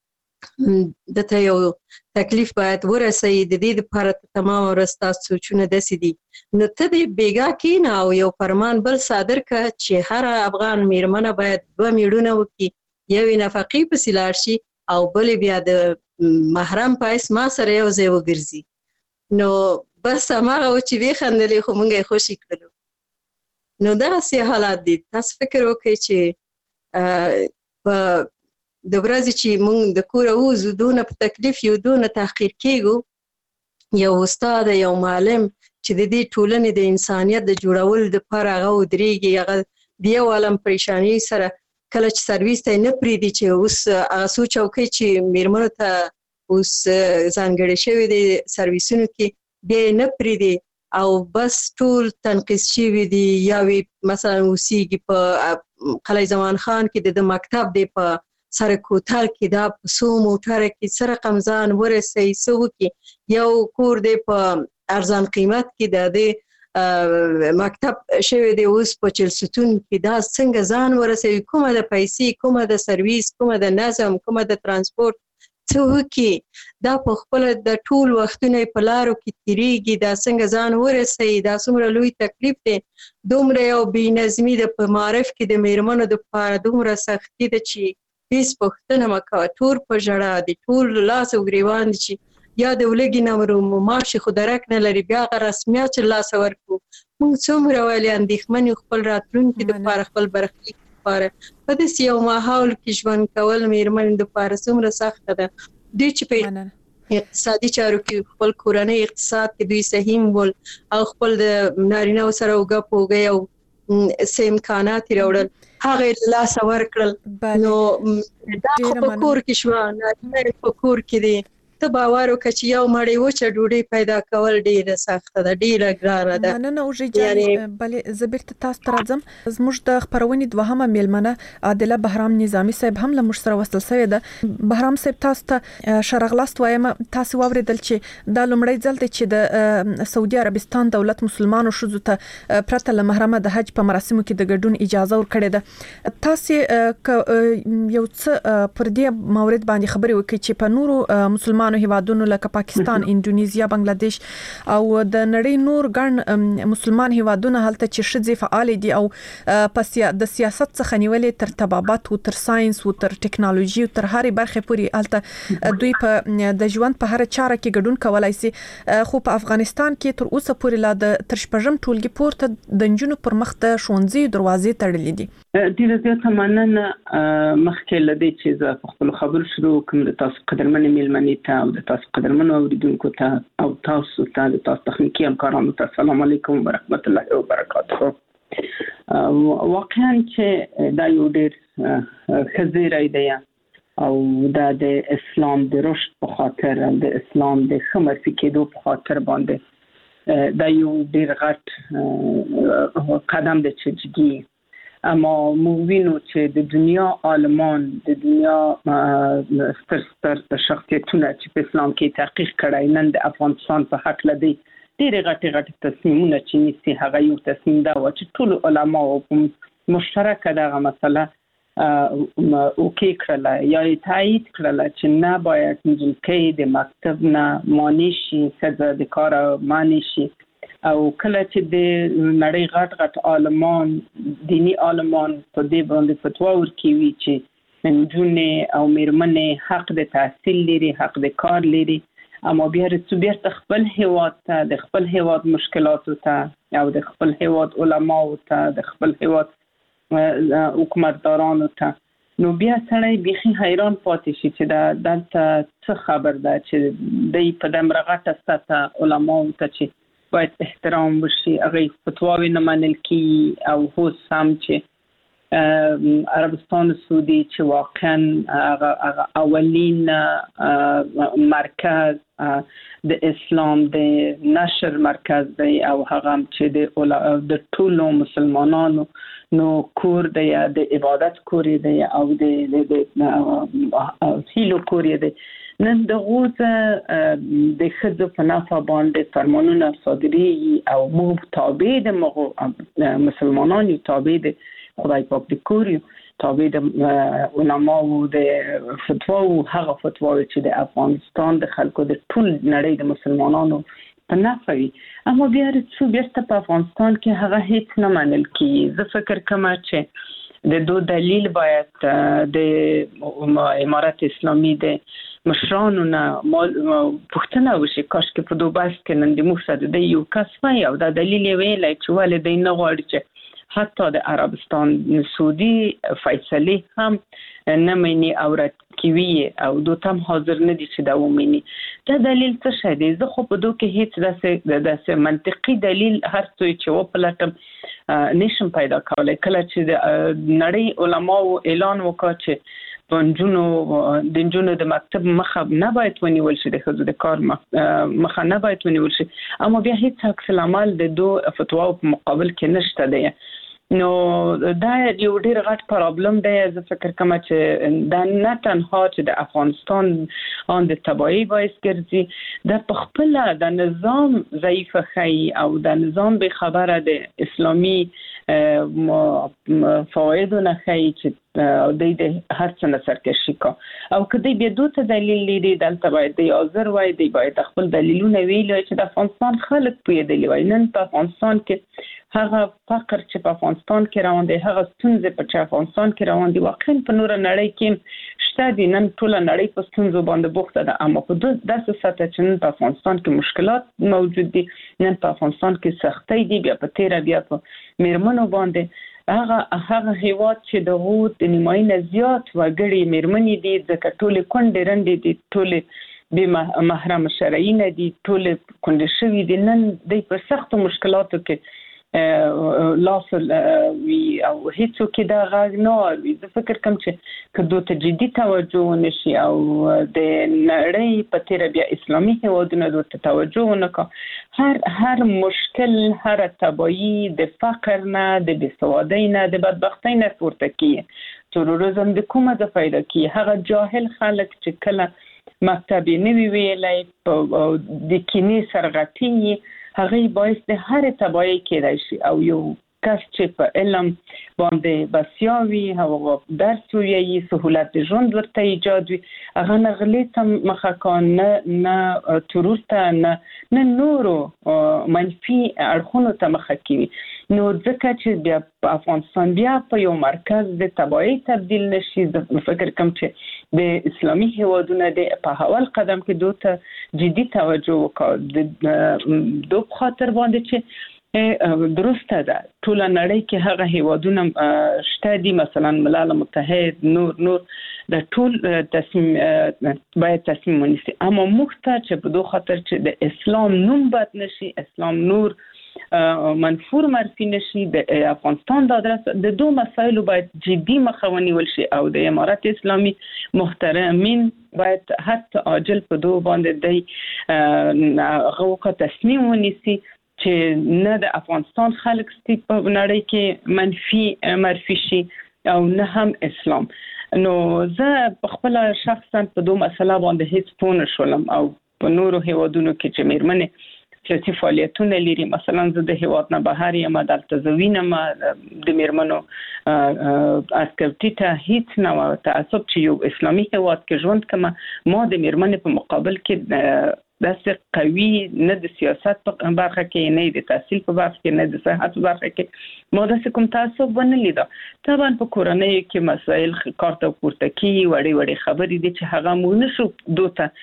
دته یو تکلیف باید ورسوي د دې دپاره تمام ورځ ستاسو سوچونه داسې دي نو ته دې بېګا کښېنه او یو فرمان بل صادر کړه چې هره افغان میرمنه باید 2 میړونه وکړي یوې نفقې پسې لاړ شي او بلې بیا د محرم په حیث ما سره یو ځای وګرځي نو بس هماغه و چې ویې خو موږ یې خوشي کړلو نو دغسې حالات دي تاسو فکر وکړئ چې په د ورځې چې موږ د کوره ووځو دونه په تکلیف یو دونه تحقیر کېږو یو استاد یو معلم چې د دې ټولنې د انسانیت د جوړول لپاره هغه ودرېږي، هغه د یو عالم پریشانی سره کله چې سرویس ته نه پریدي چې اوس هغه څو چوکۍ چې میرمنو ته اوس ځانګړې شوي دي سرویسونو کې بیا نه پریدي او بس ټول تنقیص شوي دي، یا وی مثلا اوسېږي په قلعه زمان خان کې د مکتب دی په سره کوتل کې دا په څو موټره کې سره قمزان ورسي څه وکړي، یو کور دی په ارزان قیمت کې د مکتب شوی دی اوس په 40 ستون کې، دا څنګه ځان ورسوي، کومه د پیسې، کومه د سرویس، کومه د نظم، کومه د ترانسپورت څه وکړي، دا په خپل د ټول وختونه په لارو کې تیریږي، دا څنګه ځان ورسوي، دا څومره لوی تکلیف دی، دومره یو بې نظمي د په معرف کې د میرمنو دپاره دومره سختي ده چې هیڅ پوښتنه مه کوه، ټول په ژړا دي، ټول لاس او ګریوان دي چې یا د ولږې نه مرو معاش خو درک نه لري، بیا هغه رسمیات چې لاسه ورکړو. موږ څومره ولې اندېښمن یو خپل راتلونکي دپاره، خپل برخلیک دپاره، په داسې یو ماحول کې ژوند کول میرمنې دپاره څومره سخته ده. دوی چې په اقتصادي چارو کې خپل کورنۍ اقتصاد کې دوی سهیم ول او خپل د نارینه‌و سره اوږه په اوږه او څه امکانات یې راوړل، هغه یې له لاسه ورکړل. نو دا خو په کور کې شوه، نارینه په کور کې دی، ته باور وکړه چې یو مړۍ وچه ډوډۍ پیدا کول ډېره سخته ده، ډېره ګرانه ده. مننه اوژې جانې. بلې زه بیرته تاسو ته راځم. زموږ د خپرونې دوهمه میلمنه عادله بهرام نظامي صاحب هم له موږ سره وصل شوې ده. بهرام صاحب تاسو ته ښه راغلاست وایم. تاسو واورېدل چې دا لومړی ځل دی چې د سعودي عربستان دولت مسلمانو ښځو ته پرته له محرمه د حج په مراسمو کې د ګډون اجازه ورکړې ده. تاسو یو څه پر دې مورد باندې خبرې وکړئ چې په نورو مسلمانانو هیوادونو لکه پاکستان، انډونیزیا، بنگلاديش او د نړۍ نور ګڼ مسلمان هیوادونه هلته چې ښځې فعال دي او د سیاست څخه نیولې تر طبابت او تر ساينس او تر ټکنالوژي او تر هرې برخې پورې هلته دوی په د ژوند په هر چاره کې ګډون کولای شي. خو په افغانستان کې تر اوسه پورې لا د تر شپږم ټولګي پورته د نجونو پر مخ د ښوونځي دروازې تړلې دي. ډیره زیاته مننه. مخکې له دې چې زه په خپل خبرو شروع کوم، د تاسو قدرمنې میلمنې ته او د تاسو قدرمنو اوریدونکو ته او تاسو ته د تاسو تخنیکی همکارانو ته السلام علیکم ورحمت الله وبرکاته. واقعا چې دا یو ډېر ښه زیری دی او دا د اسلام د رشد په خاطر او د اسلام د ښه معرفي کېدو په خاطر باندې دا یو ډېر غټ قدم دی چې جدي. اما موږ وینو چې د دنیا عالمان، د دنیا ستر شخصیتونه چې په اسلام کې تحقیق کړی نن د افغانستان په حق لدی ډېرې غټې تصمیمونه چې نیسي. هغه یو تصمیم دا و چې ټول علما او مشترکه دغه مسله اوکې کړله یا یې تایید کړله چې نه باید نجلۍ د مکتب نه مانع شي، ښځه د کاره مانع شي. او کله چې د نړۍ غټ عالمان، دینی عالمان په دې باندې فتوا ورکوي چې نجونې او میرمنې حق د تحصیل لري، حق د کار لري، اما بیرته خپل هیواد ته، د خپل هیواد مشکلاتو ته او د خپل هیواد علماو ته، د خپل هیواد حکومتدارانو ته، نو بیا سړی بیخي حیران پاتې شي چې دلته څه خبر ده چې دی په دمره غټه سطحه علماو ته چې باید احترام وشي، هغه فتواوې نه منل کیږي. او اوس هم چې عربستان سعودي چې واقعا هغه اولین مرکز د اسلام د نشر مرکز دی او هغه هم چې د ټولو مسلمانانو نو کور دی، د عبادت کور دی او د هیلو کور دی. نن د غوزه د ښځو په نفع باندې فرمانونه صادریږي او موږ تابع د مسلمانان یو، تابع د خدای پاک د کور یو، تابع د علماو د فتواو، هغه فتواوې چې د افغانستان د خلکو د ټول نړۍ د مسلمانانو په نفع وي. اما بیرته په افغانستان کې هغه هیڅ نه منل کیږي. زه فکر کوم چې د دو دلیل باید د امارت اسلامي د مشرانو نه پوښتنه وشي، کاش کې په دوباس کې نن د موږ سره د یو کس وای او دا دلیل یې ویلی چې ولې دی نه غواړي چې حتی د عربستان سعودي فیصله هم نه مني او رد کوي او دوی هم حاضر نه دي چې دا ومني. دا دلیل څه شی دی؟ زه خو په دوی کې هیڅ داسې منطقي دلیل هر څه چې وپلټم نشم پیدا کولی. کله چې د نړۍ علماو اعلان وکړ چې د نجونو د مکتب مخه نه باید ونیول شي، د ښځو د کار مخه نه باید ونیول شي، اما بیا هیڅ عکس العمل د دوی فتواو په مقابل کې نشته دی. نو دا یو ډیر غټ پرابلم دی. زه فکر کوم چې دا نه تنها چې د افغانستان د تباہي باعث ګرځي، دا په خپل د نظام ضعیف خي او د نظام به خبره د اسلامي فواید نه خي چې د هر څه نه سرکشي کا او کدی بیا دوه دلیل لري. دلته باید د حاضر وای دی باید خپل دلیلونه ویل چې د افغانستان خلک پیدلی وای. نن په افغانستان کې هغه فقر چې په افغانستان کې روان دی، هغه ستونزې په افغانستان کې روان دي، واقعا په نور نړۍ کې شته دي. نن ټول نړۍ په ستونزو باندې بوخته ده، اما په داسې سطح چې نن په افغانستان کې مشکلات موجود دي، نن په افغانستان کې سختۍ دي، بیا په تیره بیا په میرمنو باندې هغه هیواد چې د غوت د نیمایي نه زیات وګړي میرمنې دي، ځکه ټولې کونډې رنډې دي، ټولې بې محرم شرعي نه دي، ټولې کونډې شوي دي. نن دوی په سختو مشکلاتو کې لاس وی او هیڅو کې دا غږ نه وي. زه فکر کوم چې که دوی ته جدي توجه ونشي او د نړۍ په تیره بیا اسلامي هیوادونه دوی ته توجه ونکړي، هر مشکل، هر تباہي د فقر نه، د بېسوادۍ نه، د بدبختۍ نه پورته کیږي. تروریزم د کومه ځای پیدا کیږي؟ هغه جاهل خلک چې کله مکتب نه وی ویلی د کینې سرغټي هغه باعث د هر تباہي کېدای شي. او یو کس چې په علم باندې بسیاوي او درس ویي، سهولت د ژوند ورته ایجاد وي، هغه نه غلې ته مخه کان، نه ترور ته، نه نورو منفي اړخونو ته مخه کوي. نو ځکه چې بیا په افغانستان بیا په یو مرکز د تباہي تبدیل نشي، زه فکر کوم چې د اسلامي هیوادونو د په اول قدم کې دوی ته جدي توجه وکړي، دوی په خاطر باندې چې درسته ده ټول نړۍ کې هغه هیوادونه شته دي، مثلا ملل متحد، نور د ټول باید تصمیم ونیسي. اما موږ ته چې په دوه خاطر چې د اسلام نوم بد نشي، اسلام نور منفور معرفي نشي، د افغانستان د ادرس د دوه مسایلو باید جدي مخه ونیول شي او د امارت اسلامي محترمین باید حتی عاجل په دوه باندې دی هغه تصمیم ونیسي چې نه د افغانستان خلک ستې په نړۍ کې منفي معرفي شي او نه هم اسلام. نو زه په خپل شخصا په دوه مسله باندې هیڅ پوه نه شولم او په نورو هیوادونو کې چې میرمنې سیاسي فعالیتونه لري، مثلا زه د هیواد نه بهر یم، دلته زه وینم د میرمنو اسکرپټي ته هیڅ نه تعصب چې یو اسلامي هیواد کې ژوند کوم، ما د میرمنې په مقابل کې داسې قوي نه د سیاست په برخه کې، نه د تحصیل په برخه کې، نه د صحت په برخه کې ما داسې کوم تعصب ونه لیده. طبعا په کورنۍ کې مسایل کارته پورته کیږي، وړې خبرې دي چې هغه موږ نشو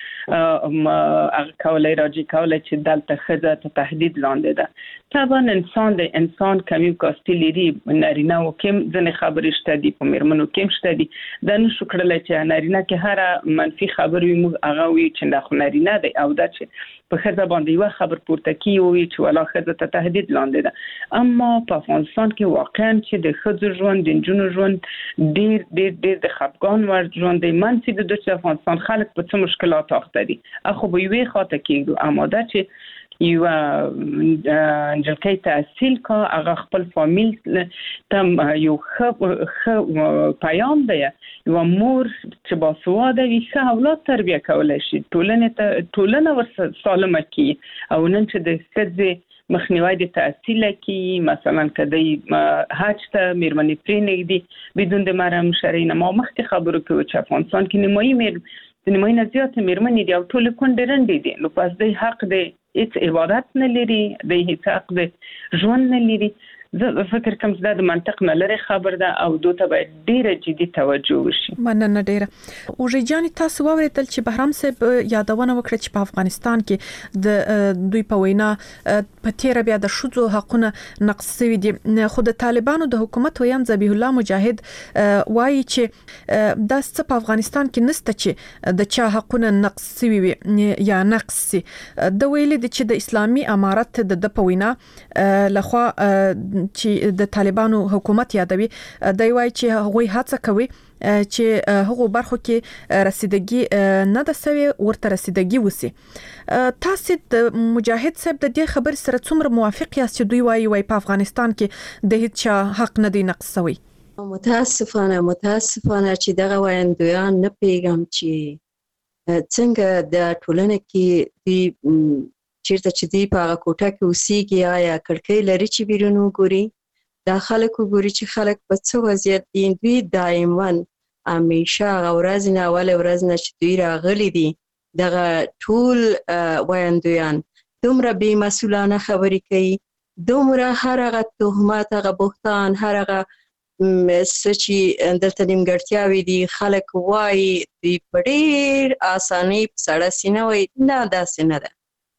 دوته هغه کولای راځي کولای چې دلته ښځه ته تهدید لاندې ده. طبعا انسان کمی کاستی لري، نارینه و کم ځنې خبرې شته دي، په میرمنو کم شته دي. دا نشو کړلی چې نارینه کې هر منفي خبر وي موږ هغه وي چې دا خو نارینه دی او دا چې په ښځه باندې یو خبر پورته کیږي چې ولا ښځه ته تهدید لاندې ده. اما په افغانستان کې واقعا چې د ښځو ژوند، د نجونو ژوند ډیر د خفګان وړ ژوند دی. منځ د دوی افغانستان خلک په څه مشکلات اخته دي، اخو به یوې خاطر کېږي. اما دا چې یو انجلکې تحصیل کا هغه خپل فامیل ته یو ښه پیام دی، یو مور چې باسواده وي ښه اولاد تربیه کولای شي، ټولنه ورسره سالمه کی. او نن چې د ښځې مخنیوی د تحصیل کی، مثلا کدی حج ته میرمنې پرې نږدي بدون د محرم شرعي نه، ما مخکې خبرو کوي چې افغانستان کې نیمایي نه زیات میرمنې دي او ټول کونډې رنډې دي. نو پس د حق د هیڅ عبادت نه لري، د هیڅ حق د ژوند نه لري. زه فکر کوم چې دا د منطق نه لري خبر ده او دوی ته باید ډیره جدي توجه وشي. مننه ډیره. اوږې جان تاسو واوریدل چې بهرام صاحب یادونه وکړه چې په افغانستان کې د دوی په وینا په تیر بیا د شذو حقونه نقض شوي دي، خو د طالبانو د حکومت ویان ذبیح الله مجاهد وایي چې د څه په افغانستان کې نسته چې د چا حقونه نقض شوي وي یا نقض شي. د ویلي د چې د اسلامي امارت د په وینا لخوا چې د طالبانو حکومت یادوي دی وایي چې هغوی هڅه کوي چې هغه برخو کې رسیدګي نه د سوي ورته رسیدګي وسی. تاسو د مجاهد صاحب د دې خبر سره څومره موافق یاست چې دوی وایي په افغانستان کې د هیڅ حق نه دی نقض شوی؟ متاسفانه چې دغه وایندویان نه پیغام چې څنګه د ټولنې کې دی چیرته چې دی په هغه کوټه کې اوسېږي آیا کړکۍ لري چې بیرون وګوري، دا خلک وګوري چې خلک په څه وضعیت دي. دوی دایما همیشه هغه ورځ نه اول ورځ نه چې دوی راغلي دي دغه ټول وایندویان دومره بې مسؤلانه خبرې کوي، دومره هر هغه تهمت هغه بهتان هر هغه څه چې دلته نیمګړتیاوې دي خلک وایي دوی په ډېر اسانۍ په سړه سینه وایي نه داسې نه ده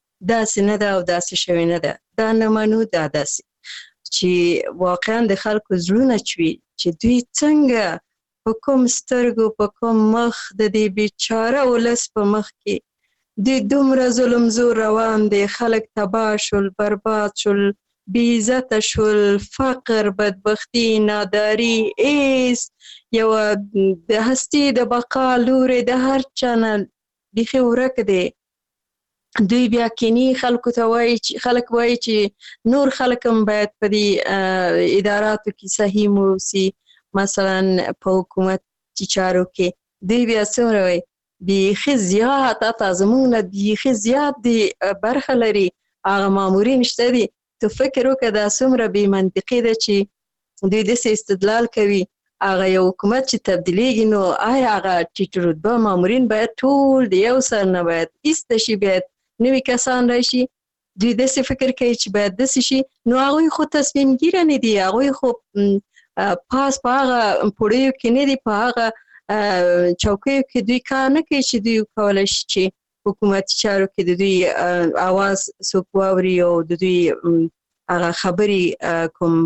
او داسې شوی نه ده، دا نه منو، دا داسې چې واقعا د خلکو زړونه چوي چې دوی څنګه په کوم سترګو په کوم مخ د دې بیچاره ولس په مخ کې دوی دومره ظلم زور روان دی، خلک تباه شول، برباد شول، بې عزته شول، فقر، بدبختی، ناداري، ایس یو د هستي د بقا لوري د هر چا نه بیخي ورک دی. دوی بیا کینی خلکو ته وایي چې خلک وایي چې نور خلک هم باید په دې اداراتو کې صحیح موسی، مثلا په حکومت چارو کې دوی بیا څومره وایي بیخي زیات اته زموږ نه بیخي زیات دی برخه لري هغه مامورین شته دي. ته فکر وکړه دا څومره بې منطقي ده چې دوی داسې استدلال کوي هغه یو حکومت چې تبدیلیږي نو آیا هغه ټیټ رتبه مامورین باید ټول د یو سر نه باید ایسته شي، باید نوی کسان راشي. دوی داسې فکر کوي چې باید داسې شي، نو هغوی خو تصمیم ګیره نه دي، هغوی خو پاس په هغه پوړیو کې نه دي، په هغه چوکیو کې دوی کار نه کوي چې دوی کولی شي چې حکومتي چارو کې د دوی اواز څوک واوري او د دوی هغه خبرې کوم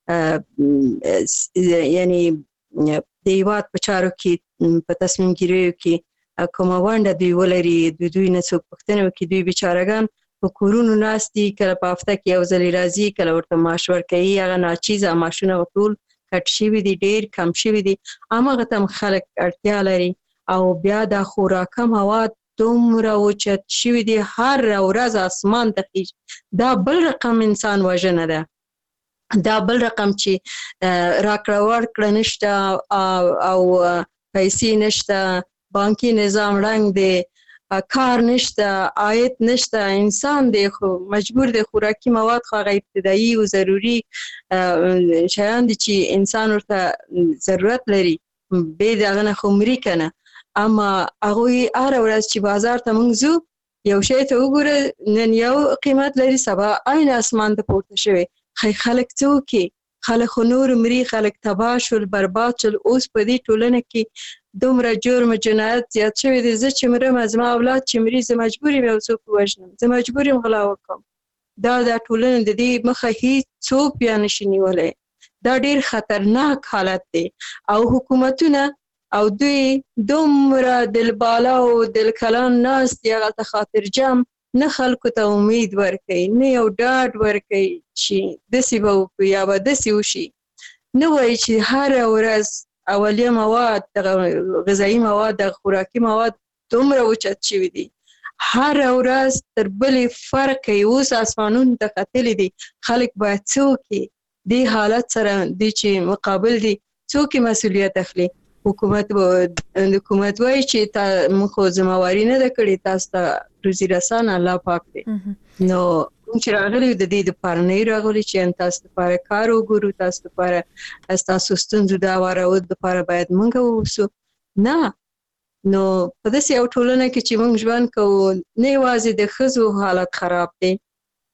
یعنی د هیواد په چارو کې په تصمیم ګیریو کې کومه ونډه دوی ولري، دوی نه څوک پوښتنه وکړي. دوی بیچارهګان په کورونو ناست دي، کله په هفته کې یو ځلې راځي، کله ورته معاش ورکوي، هغه ناچیزه معاشونه ټول کټ شوي دي، ډېر کم شوي دي، هماغه ته هم خلک اړتیا لري. او بیا دا خوراکه مواد دومره اوچت شوي دي هر ورځ اسمان ته خیژي. دا بل رقم انسان وژنه ده، دا بل رقم چې راکړه ورکړه نشته او پیسې نشته، بانکی نظام رنگ دی، کار نشته، عاید نشته، انسان دی خو مجبور دی خوراکي مواد خو هغه ابتدایي او ضروري شیان دي چې انسان ورته ضرورت لري، بې د هغه نه خو مري که نه. اما هغوی هره ورځ چې بازار ته موږ ځو یو شی ته وګوره نن یو قیمت لري سبا عین اسمان ته پورته شوی. خلک څه وکړي؟ خلک خو نور مري، خلک تباه شول، برباد شول. اوس په دې ټولنه کې دومره جرم جنایت زیات شوی دی، زه چې مرم زما اولاد چې مري زه مجبور یم یو څوک ووژنم، زه مجبور یم غلا وکړم. دا د ټولنې د دې مخه هیڅوک بیا نشي نیولی. دا ډېر خطرناک حالت دی او حکومتونه او دوی دومره دلبالا او دلکلان ناست دي هغلته خاطر جمع نه خلکو ته امید ورکوي، نه یو ډاډ ورکوي چې داسې به وکړو یا به داسې وشي، نه وایي چې هره ورځ اولیه مواد غذایی مواد د خوراکي مواد دومره اوچت شوي دي، هر ورځ تر بلې فرق کوي. اوس اسمانونو ته ختلي دي، خلک باید څه وکړي؟ دې حالت سره دی چې مقابل دي څوک مسؤلیت اخلي؟ حکومت وایي چې موږ خو ذمہواري نه ده کړې، تاسو ته روزي رسان الله پاک دی. نو کوم چې راغلي د دې دپاره نه راغلي چې تاسو دپاره کار وګورو، تاسو دپاره ستاسو ستونزو د هوارولو دپاره باید موږ واوسو، نه. نو په داسې یو ټولنه کې چې موږ ژوند کوو نه یوازې د ښځو حالت خراب دی،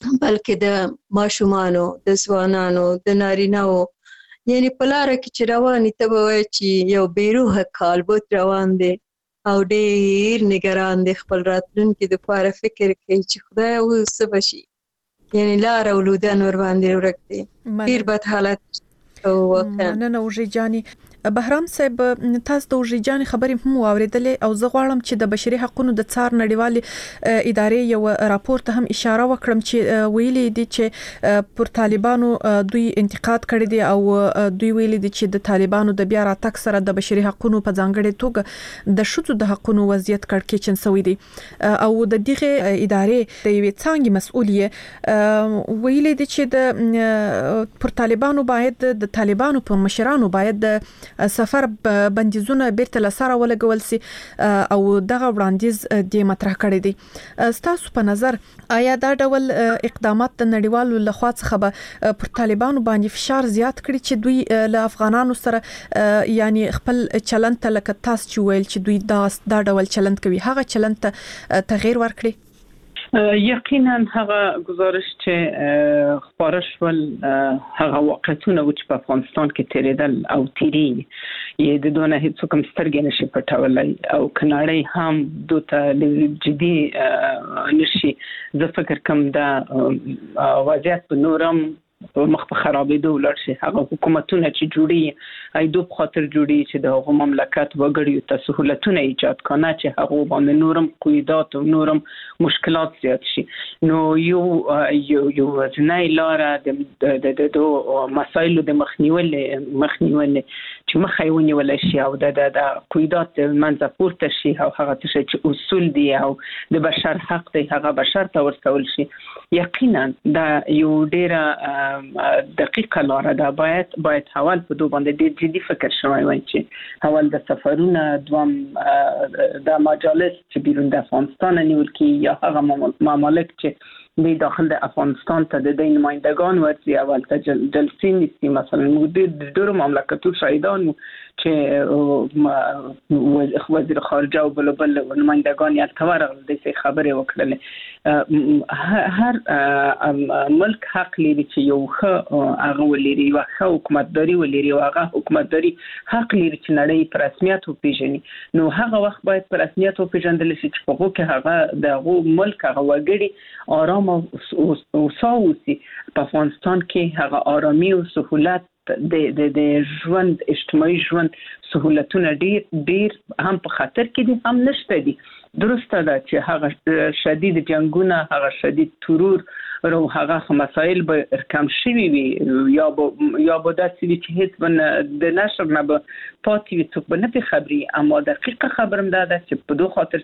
بلکې د ماشومانو، د ځوانانو، د نارینه‌و، یعنی په لاره کې چې رواني ته به وایي چې یو بیروحه کالبوت روان دی او ډېر نگران دی خپل راتلونکي دپاره فکر کوي چې خدایه اوس څه به شي. یعنی لار او لودن ورباندې ورک دی. ډېر بد حالت مننه اوژې جانې. بهرام صاحب تاسو د اوژې جانې خبرې هم واورېدلې او زه غواړم چې د بشري حقوقو د څار نړیوالې ادارې یو راپور ته هم اشاره وکړم چې ویلي دي چې پر طالبانو دوی انتقاد کړی دی او دوی ویلي دي چې د طالبانو د بیا راتګ سره د بشري حقوقو په ځانګړې توګه د ښځو د حقوقو وضعیت کړکېچن شوی دی او د دغه ادارې د یوې څانګې مسؤلیت ویلي دي چې د پر طالبانو باید د طالبانو په مشرانو باید د سفر بندیزونه بیرته لسره ولګول سي او دغه وړاندیز د مطرح کړی دی. ستاسو په نظر آیا دا ډول اقدامات د نړیوالو لخوا څخه به پر طالبانو باندې فشار زیات کړي چې دوی له افغانانو سره یعنی خپل چلند ته لکه تاسو چې ویل چې دوی دا ډول چلند کوي هغه چلند ته تغییر ورکړي؟ یقینا هغه گزارش چې خبره شول هغه واقعیتونه چې په افغانستان کې تیریدل او تیری یې د دونه هیڅ کوم سترګې نشي پټولای او کناړی هم دوته جدي نشي. زه فکر کوم دا وضعیت په نورم مخ په خرابېدو ولر شي. هغه حکومتونه چې جوړي ایدو په خاطر جوړي چې د هغه مملکت وګړي ته سہولتونه ایجاد کنه چې هغه باندې نورم قیودات او نورم مشکلات زیات شي. نو یو ځنای لاره د مسایلو د مخنیول چې مخایونی ولا شي او د قیودات منځ پورته شي او هغه چې اصول دي او د بشر حق دی هغه بشر ته ورسول شي. یقینا دا یو ډیره دقیقه لاره ده. باید حوال په دوه باندې ډېر جدي فکر شوی وای چې حوال د سفرونه دوام د مجالس چې بیرون د افغانستان نیول کی یا هغه ممالک چې د داخل د افغانستان ته د نمائندگان ورځي اول ته جلسې نیسي. مثلا موږ د ډېرو مملکتونو شاهدان چې وزیر خارجه او بل نمائندگان یې ورغلل د څه خبرې وکړلې. هر ملک حق لري چې یو ښه هغه ولري یو ښه حکومتداري ولري او هغه حکومتداري حق لري چې نړۍ په رسمیت وپیژني. نو هغه وخت باید په رسمیت وپیژندل شي چې په هغه کې هغه د ملک هغه وګړي آرام او ساوسي. په افغانستان کې هغه آرامي او سہولت د ژوند اجتماعي ژوند سہولتونه ډیر هم په خطر کې دي هم نشته دي. درسته ده چې هغه شدید جنگونه هغه شدید ترور او هغه مسائل به کم شوي وي یا به داسې وي چې هیڅ د نشر نه به پاتې وي څوک به نه پرې خبري. اما دقیقه خبرم دا ده چې په دو خاطر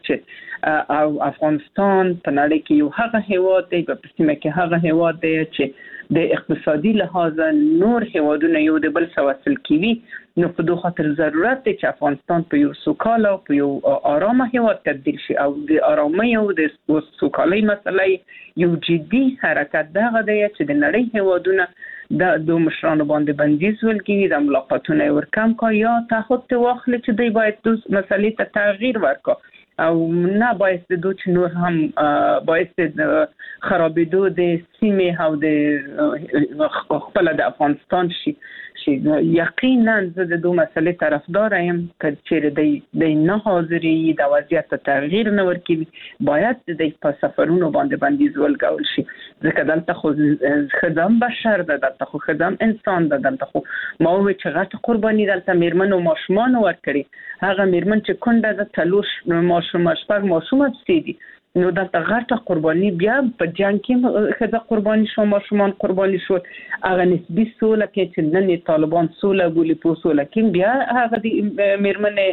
چې افغانستان په نړۍ کې یو هغه هیواد دی په سیمه کې هغه هیواد دی چې د اقتصادي لحاظ نور هیوادونه یو د بل سره وصل کیوي. نو په دوه خاطر ضرورت دی چې افغانستان په یو سوکاله او په یو آرامه هیواد تبدیل شي او د آرامۍ او د سوکالۍ مسلې یو جدي حرکت دغه دی چې د نړۍ هیوادونه د دوه مشرانو باندې بندیز ولګي د ملاقاتونه ورکم کا یا تعهد واخلي چې دوی باید د مسلې ته تغییر ورکړي او نه باید د دوی نور هم باید خرابېدو د سیمې او د خپل د افغانستان شي. یقینا زه د دوه مسلې طرفدار یم چې د نه حاضري د وضعیت تغییر نه ورکړي باید د په سفرونو باندې بندیز ولګول شي. ځکه دلته خو خدام بشر ده، دلته خو خدام انسان ده، دلته خو ما وی چې غټ قرباني دلته میرمن او ماشومان ورکړي. هغه میرمن چې کونډه ده تلوش ماشوم شپږ ماشوم دي نو دلته غټه قرباني بیا په جنگ کې خزه قرباني شو ماشومان قرباني شو. هغه نسبی سوله کې چې نن طالبان سوله بولی په سوله کې بیا هغه د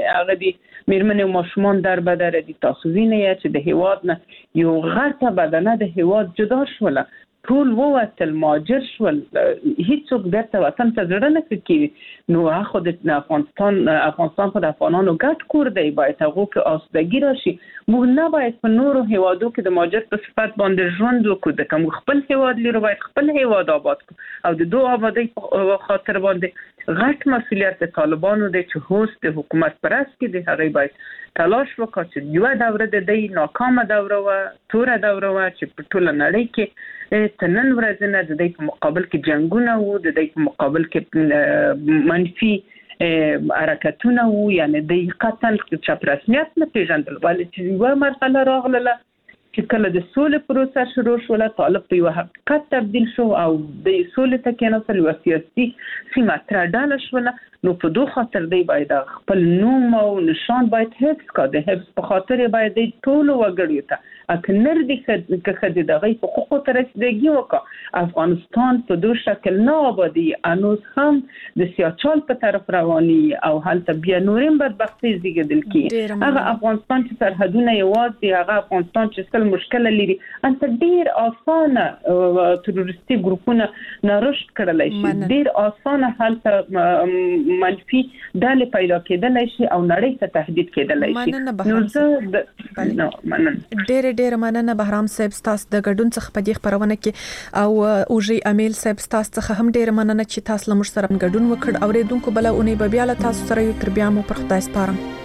میرمنې او ماشومان در بدر دي. تاسو وینئ چې د هیواد نه یو غټه بدنه د هیواد جدا شوله ټول ووتل ماجر شول هیڅوک درته وطن ته زړه نه کوي. نو هغه د افغانستان په افغانانو ګډ کور دی باید هغه کې آسودګي راشي. موږ نه باید په نورو هیوادو کې د ماجر په صفت باندې ژوند وکړو ځکه موږ خپل هیواد لرو باید خپل هیواد آباد کړو او د دوه آبادی په خاطر باندې غټ مسولیت د طالبانو دی چې هوس د حکومت پرست کې د هغه باید تلاش وکړي چې یو دوره د دې ناکامه دوره و توره دوره و چې په ټوله نړۍ کې تنن ورځ نه د دې په مقابل کې جنگونه وو د دې په مقابل کې منفي حرکتونه وو یعنی د قتل چې په رسمیت نه پیژندل ولې چې یو مرحله راغله چې کله د سولې پروسه شروع شوه طالب په یو حقیقت تبدیل شو او د سولې ته کېناستل یو سیاسي سیمه ترډاله شوله نو په دوه خاطر دی باید خپل نوم او نشان باید حفظ کړي د حفظ په خاطر باید ټول وګړي ته اکنر دي که د غي حقوقو ته رسیدګي وکړه افغانستان په دوه شکل نه آبادی انوس هم د سیاچال په طرف رواني او حالت بیا نورم بدبختي زیږیدل کی هغه افغانستان چې سرحدونه یوازې هغه افغانستان چې مشکل لري انت ډیر اسانه تروریستي ګروپونه نارشد کړلای شي ډیر اسانه حالت منفي ډلې پیدا کېدلای شي او نړۍ ته تهدید کېدلای شي نو مننه ډېر مننه بهرام صاحب تاسو د ګډون څخه په دې خبرونه کې او اوجي امیل صاحب تاسو څخه هم ډېر مننه چې تاسو لمر سره ګډون وکړ او ریدونکو بل اونې به بیا له تاسو سره یو تر بیا مو پر خدای سپارم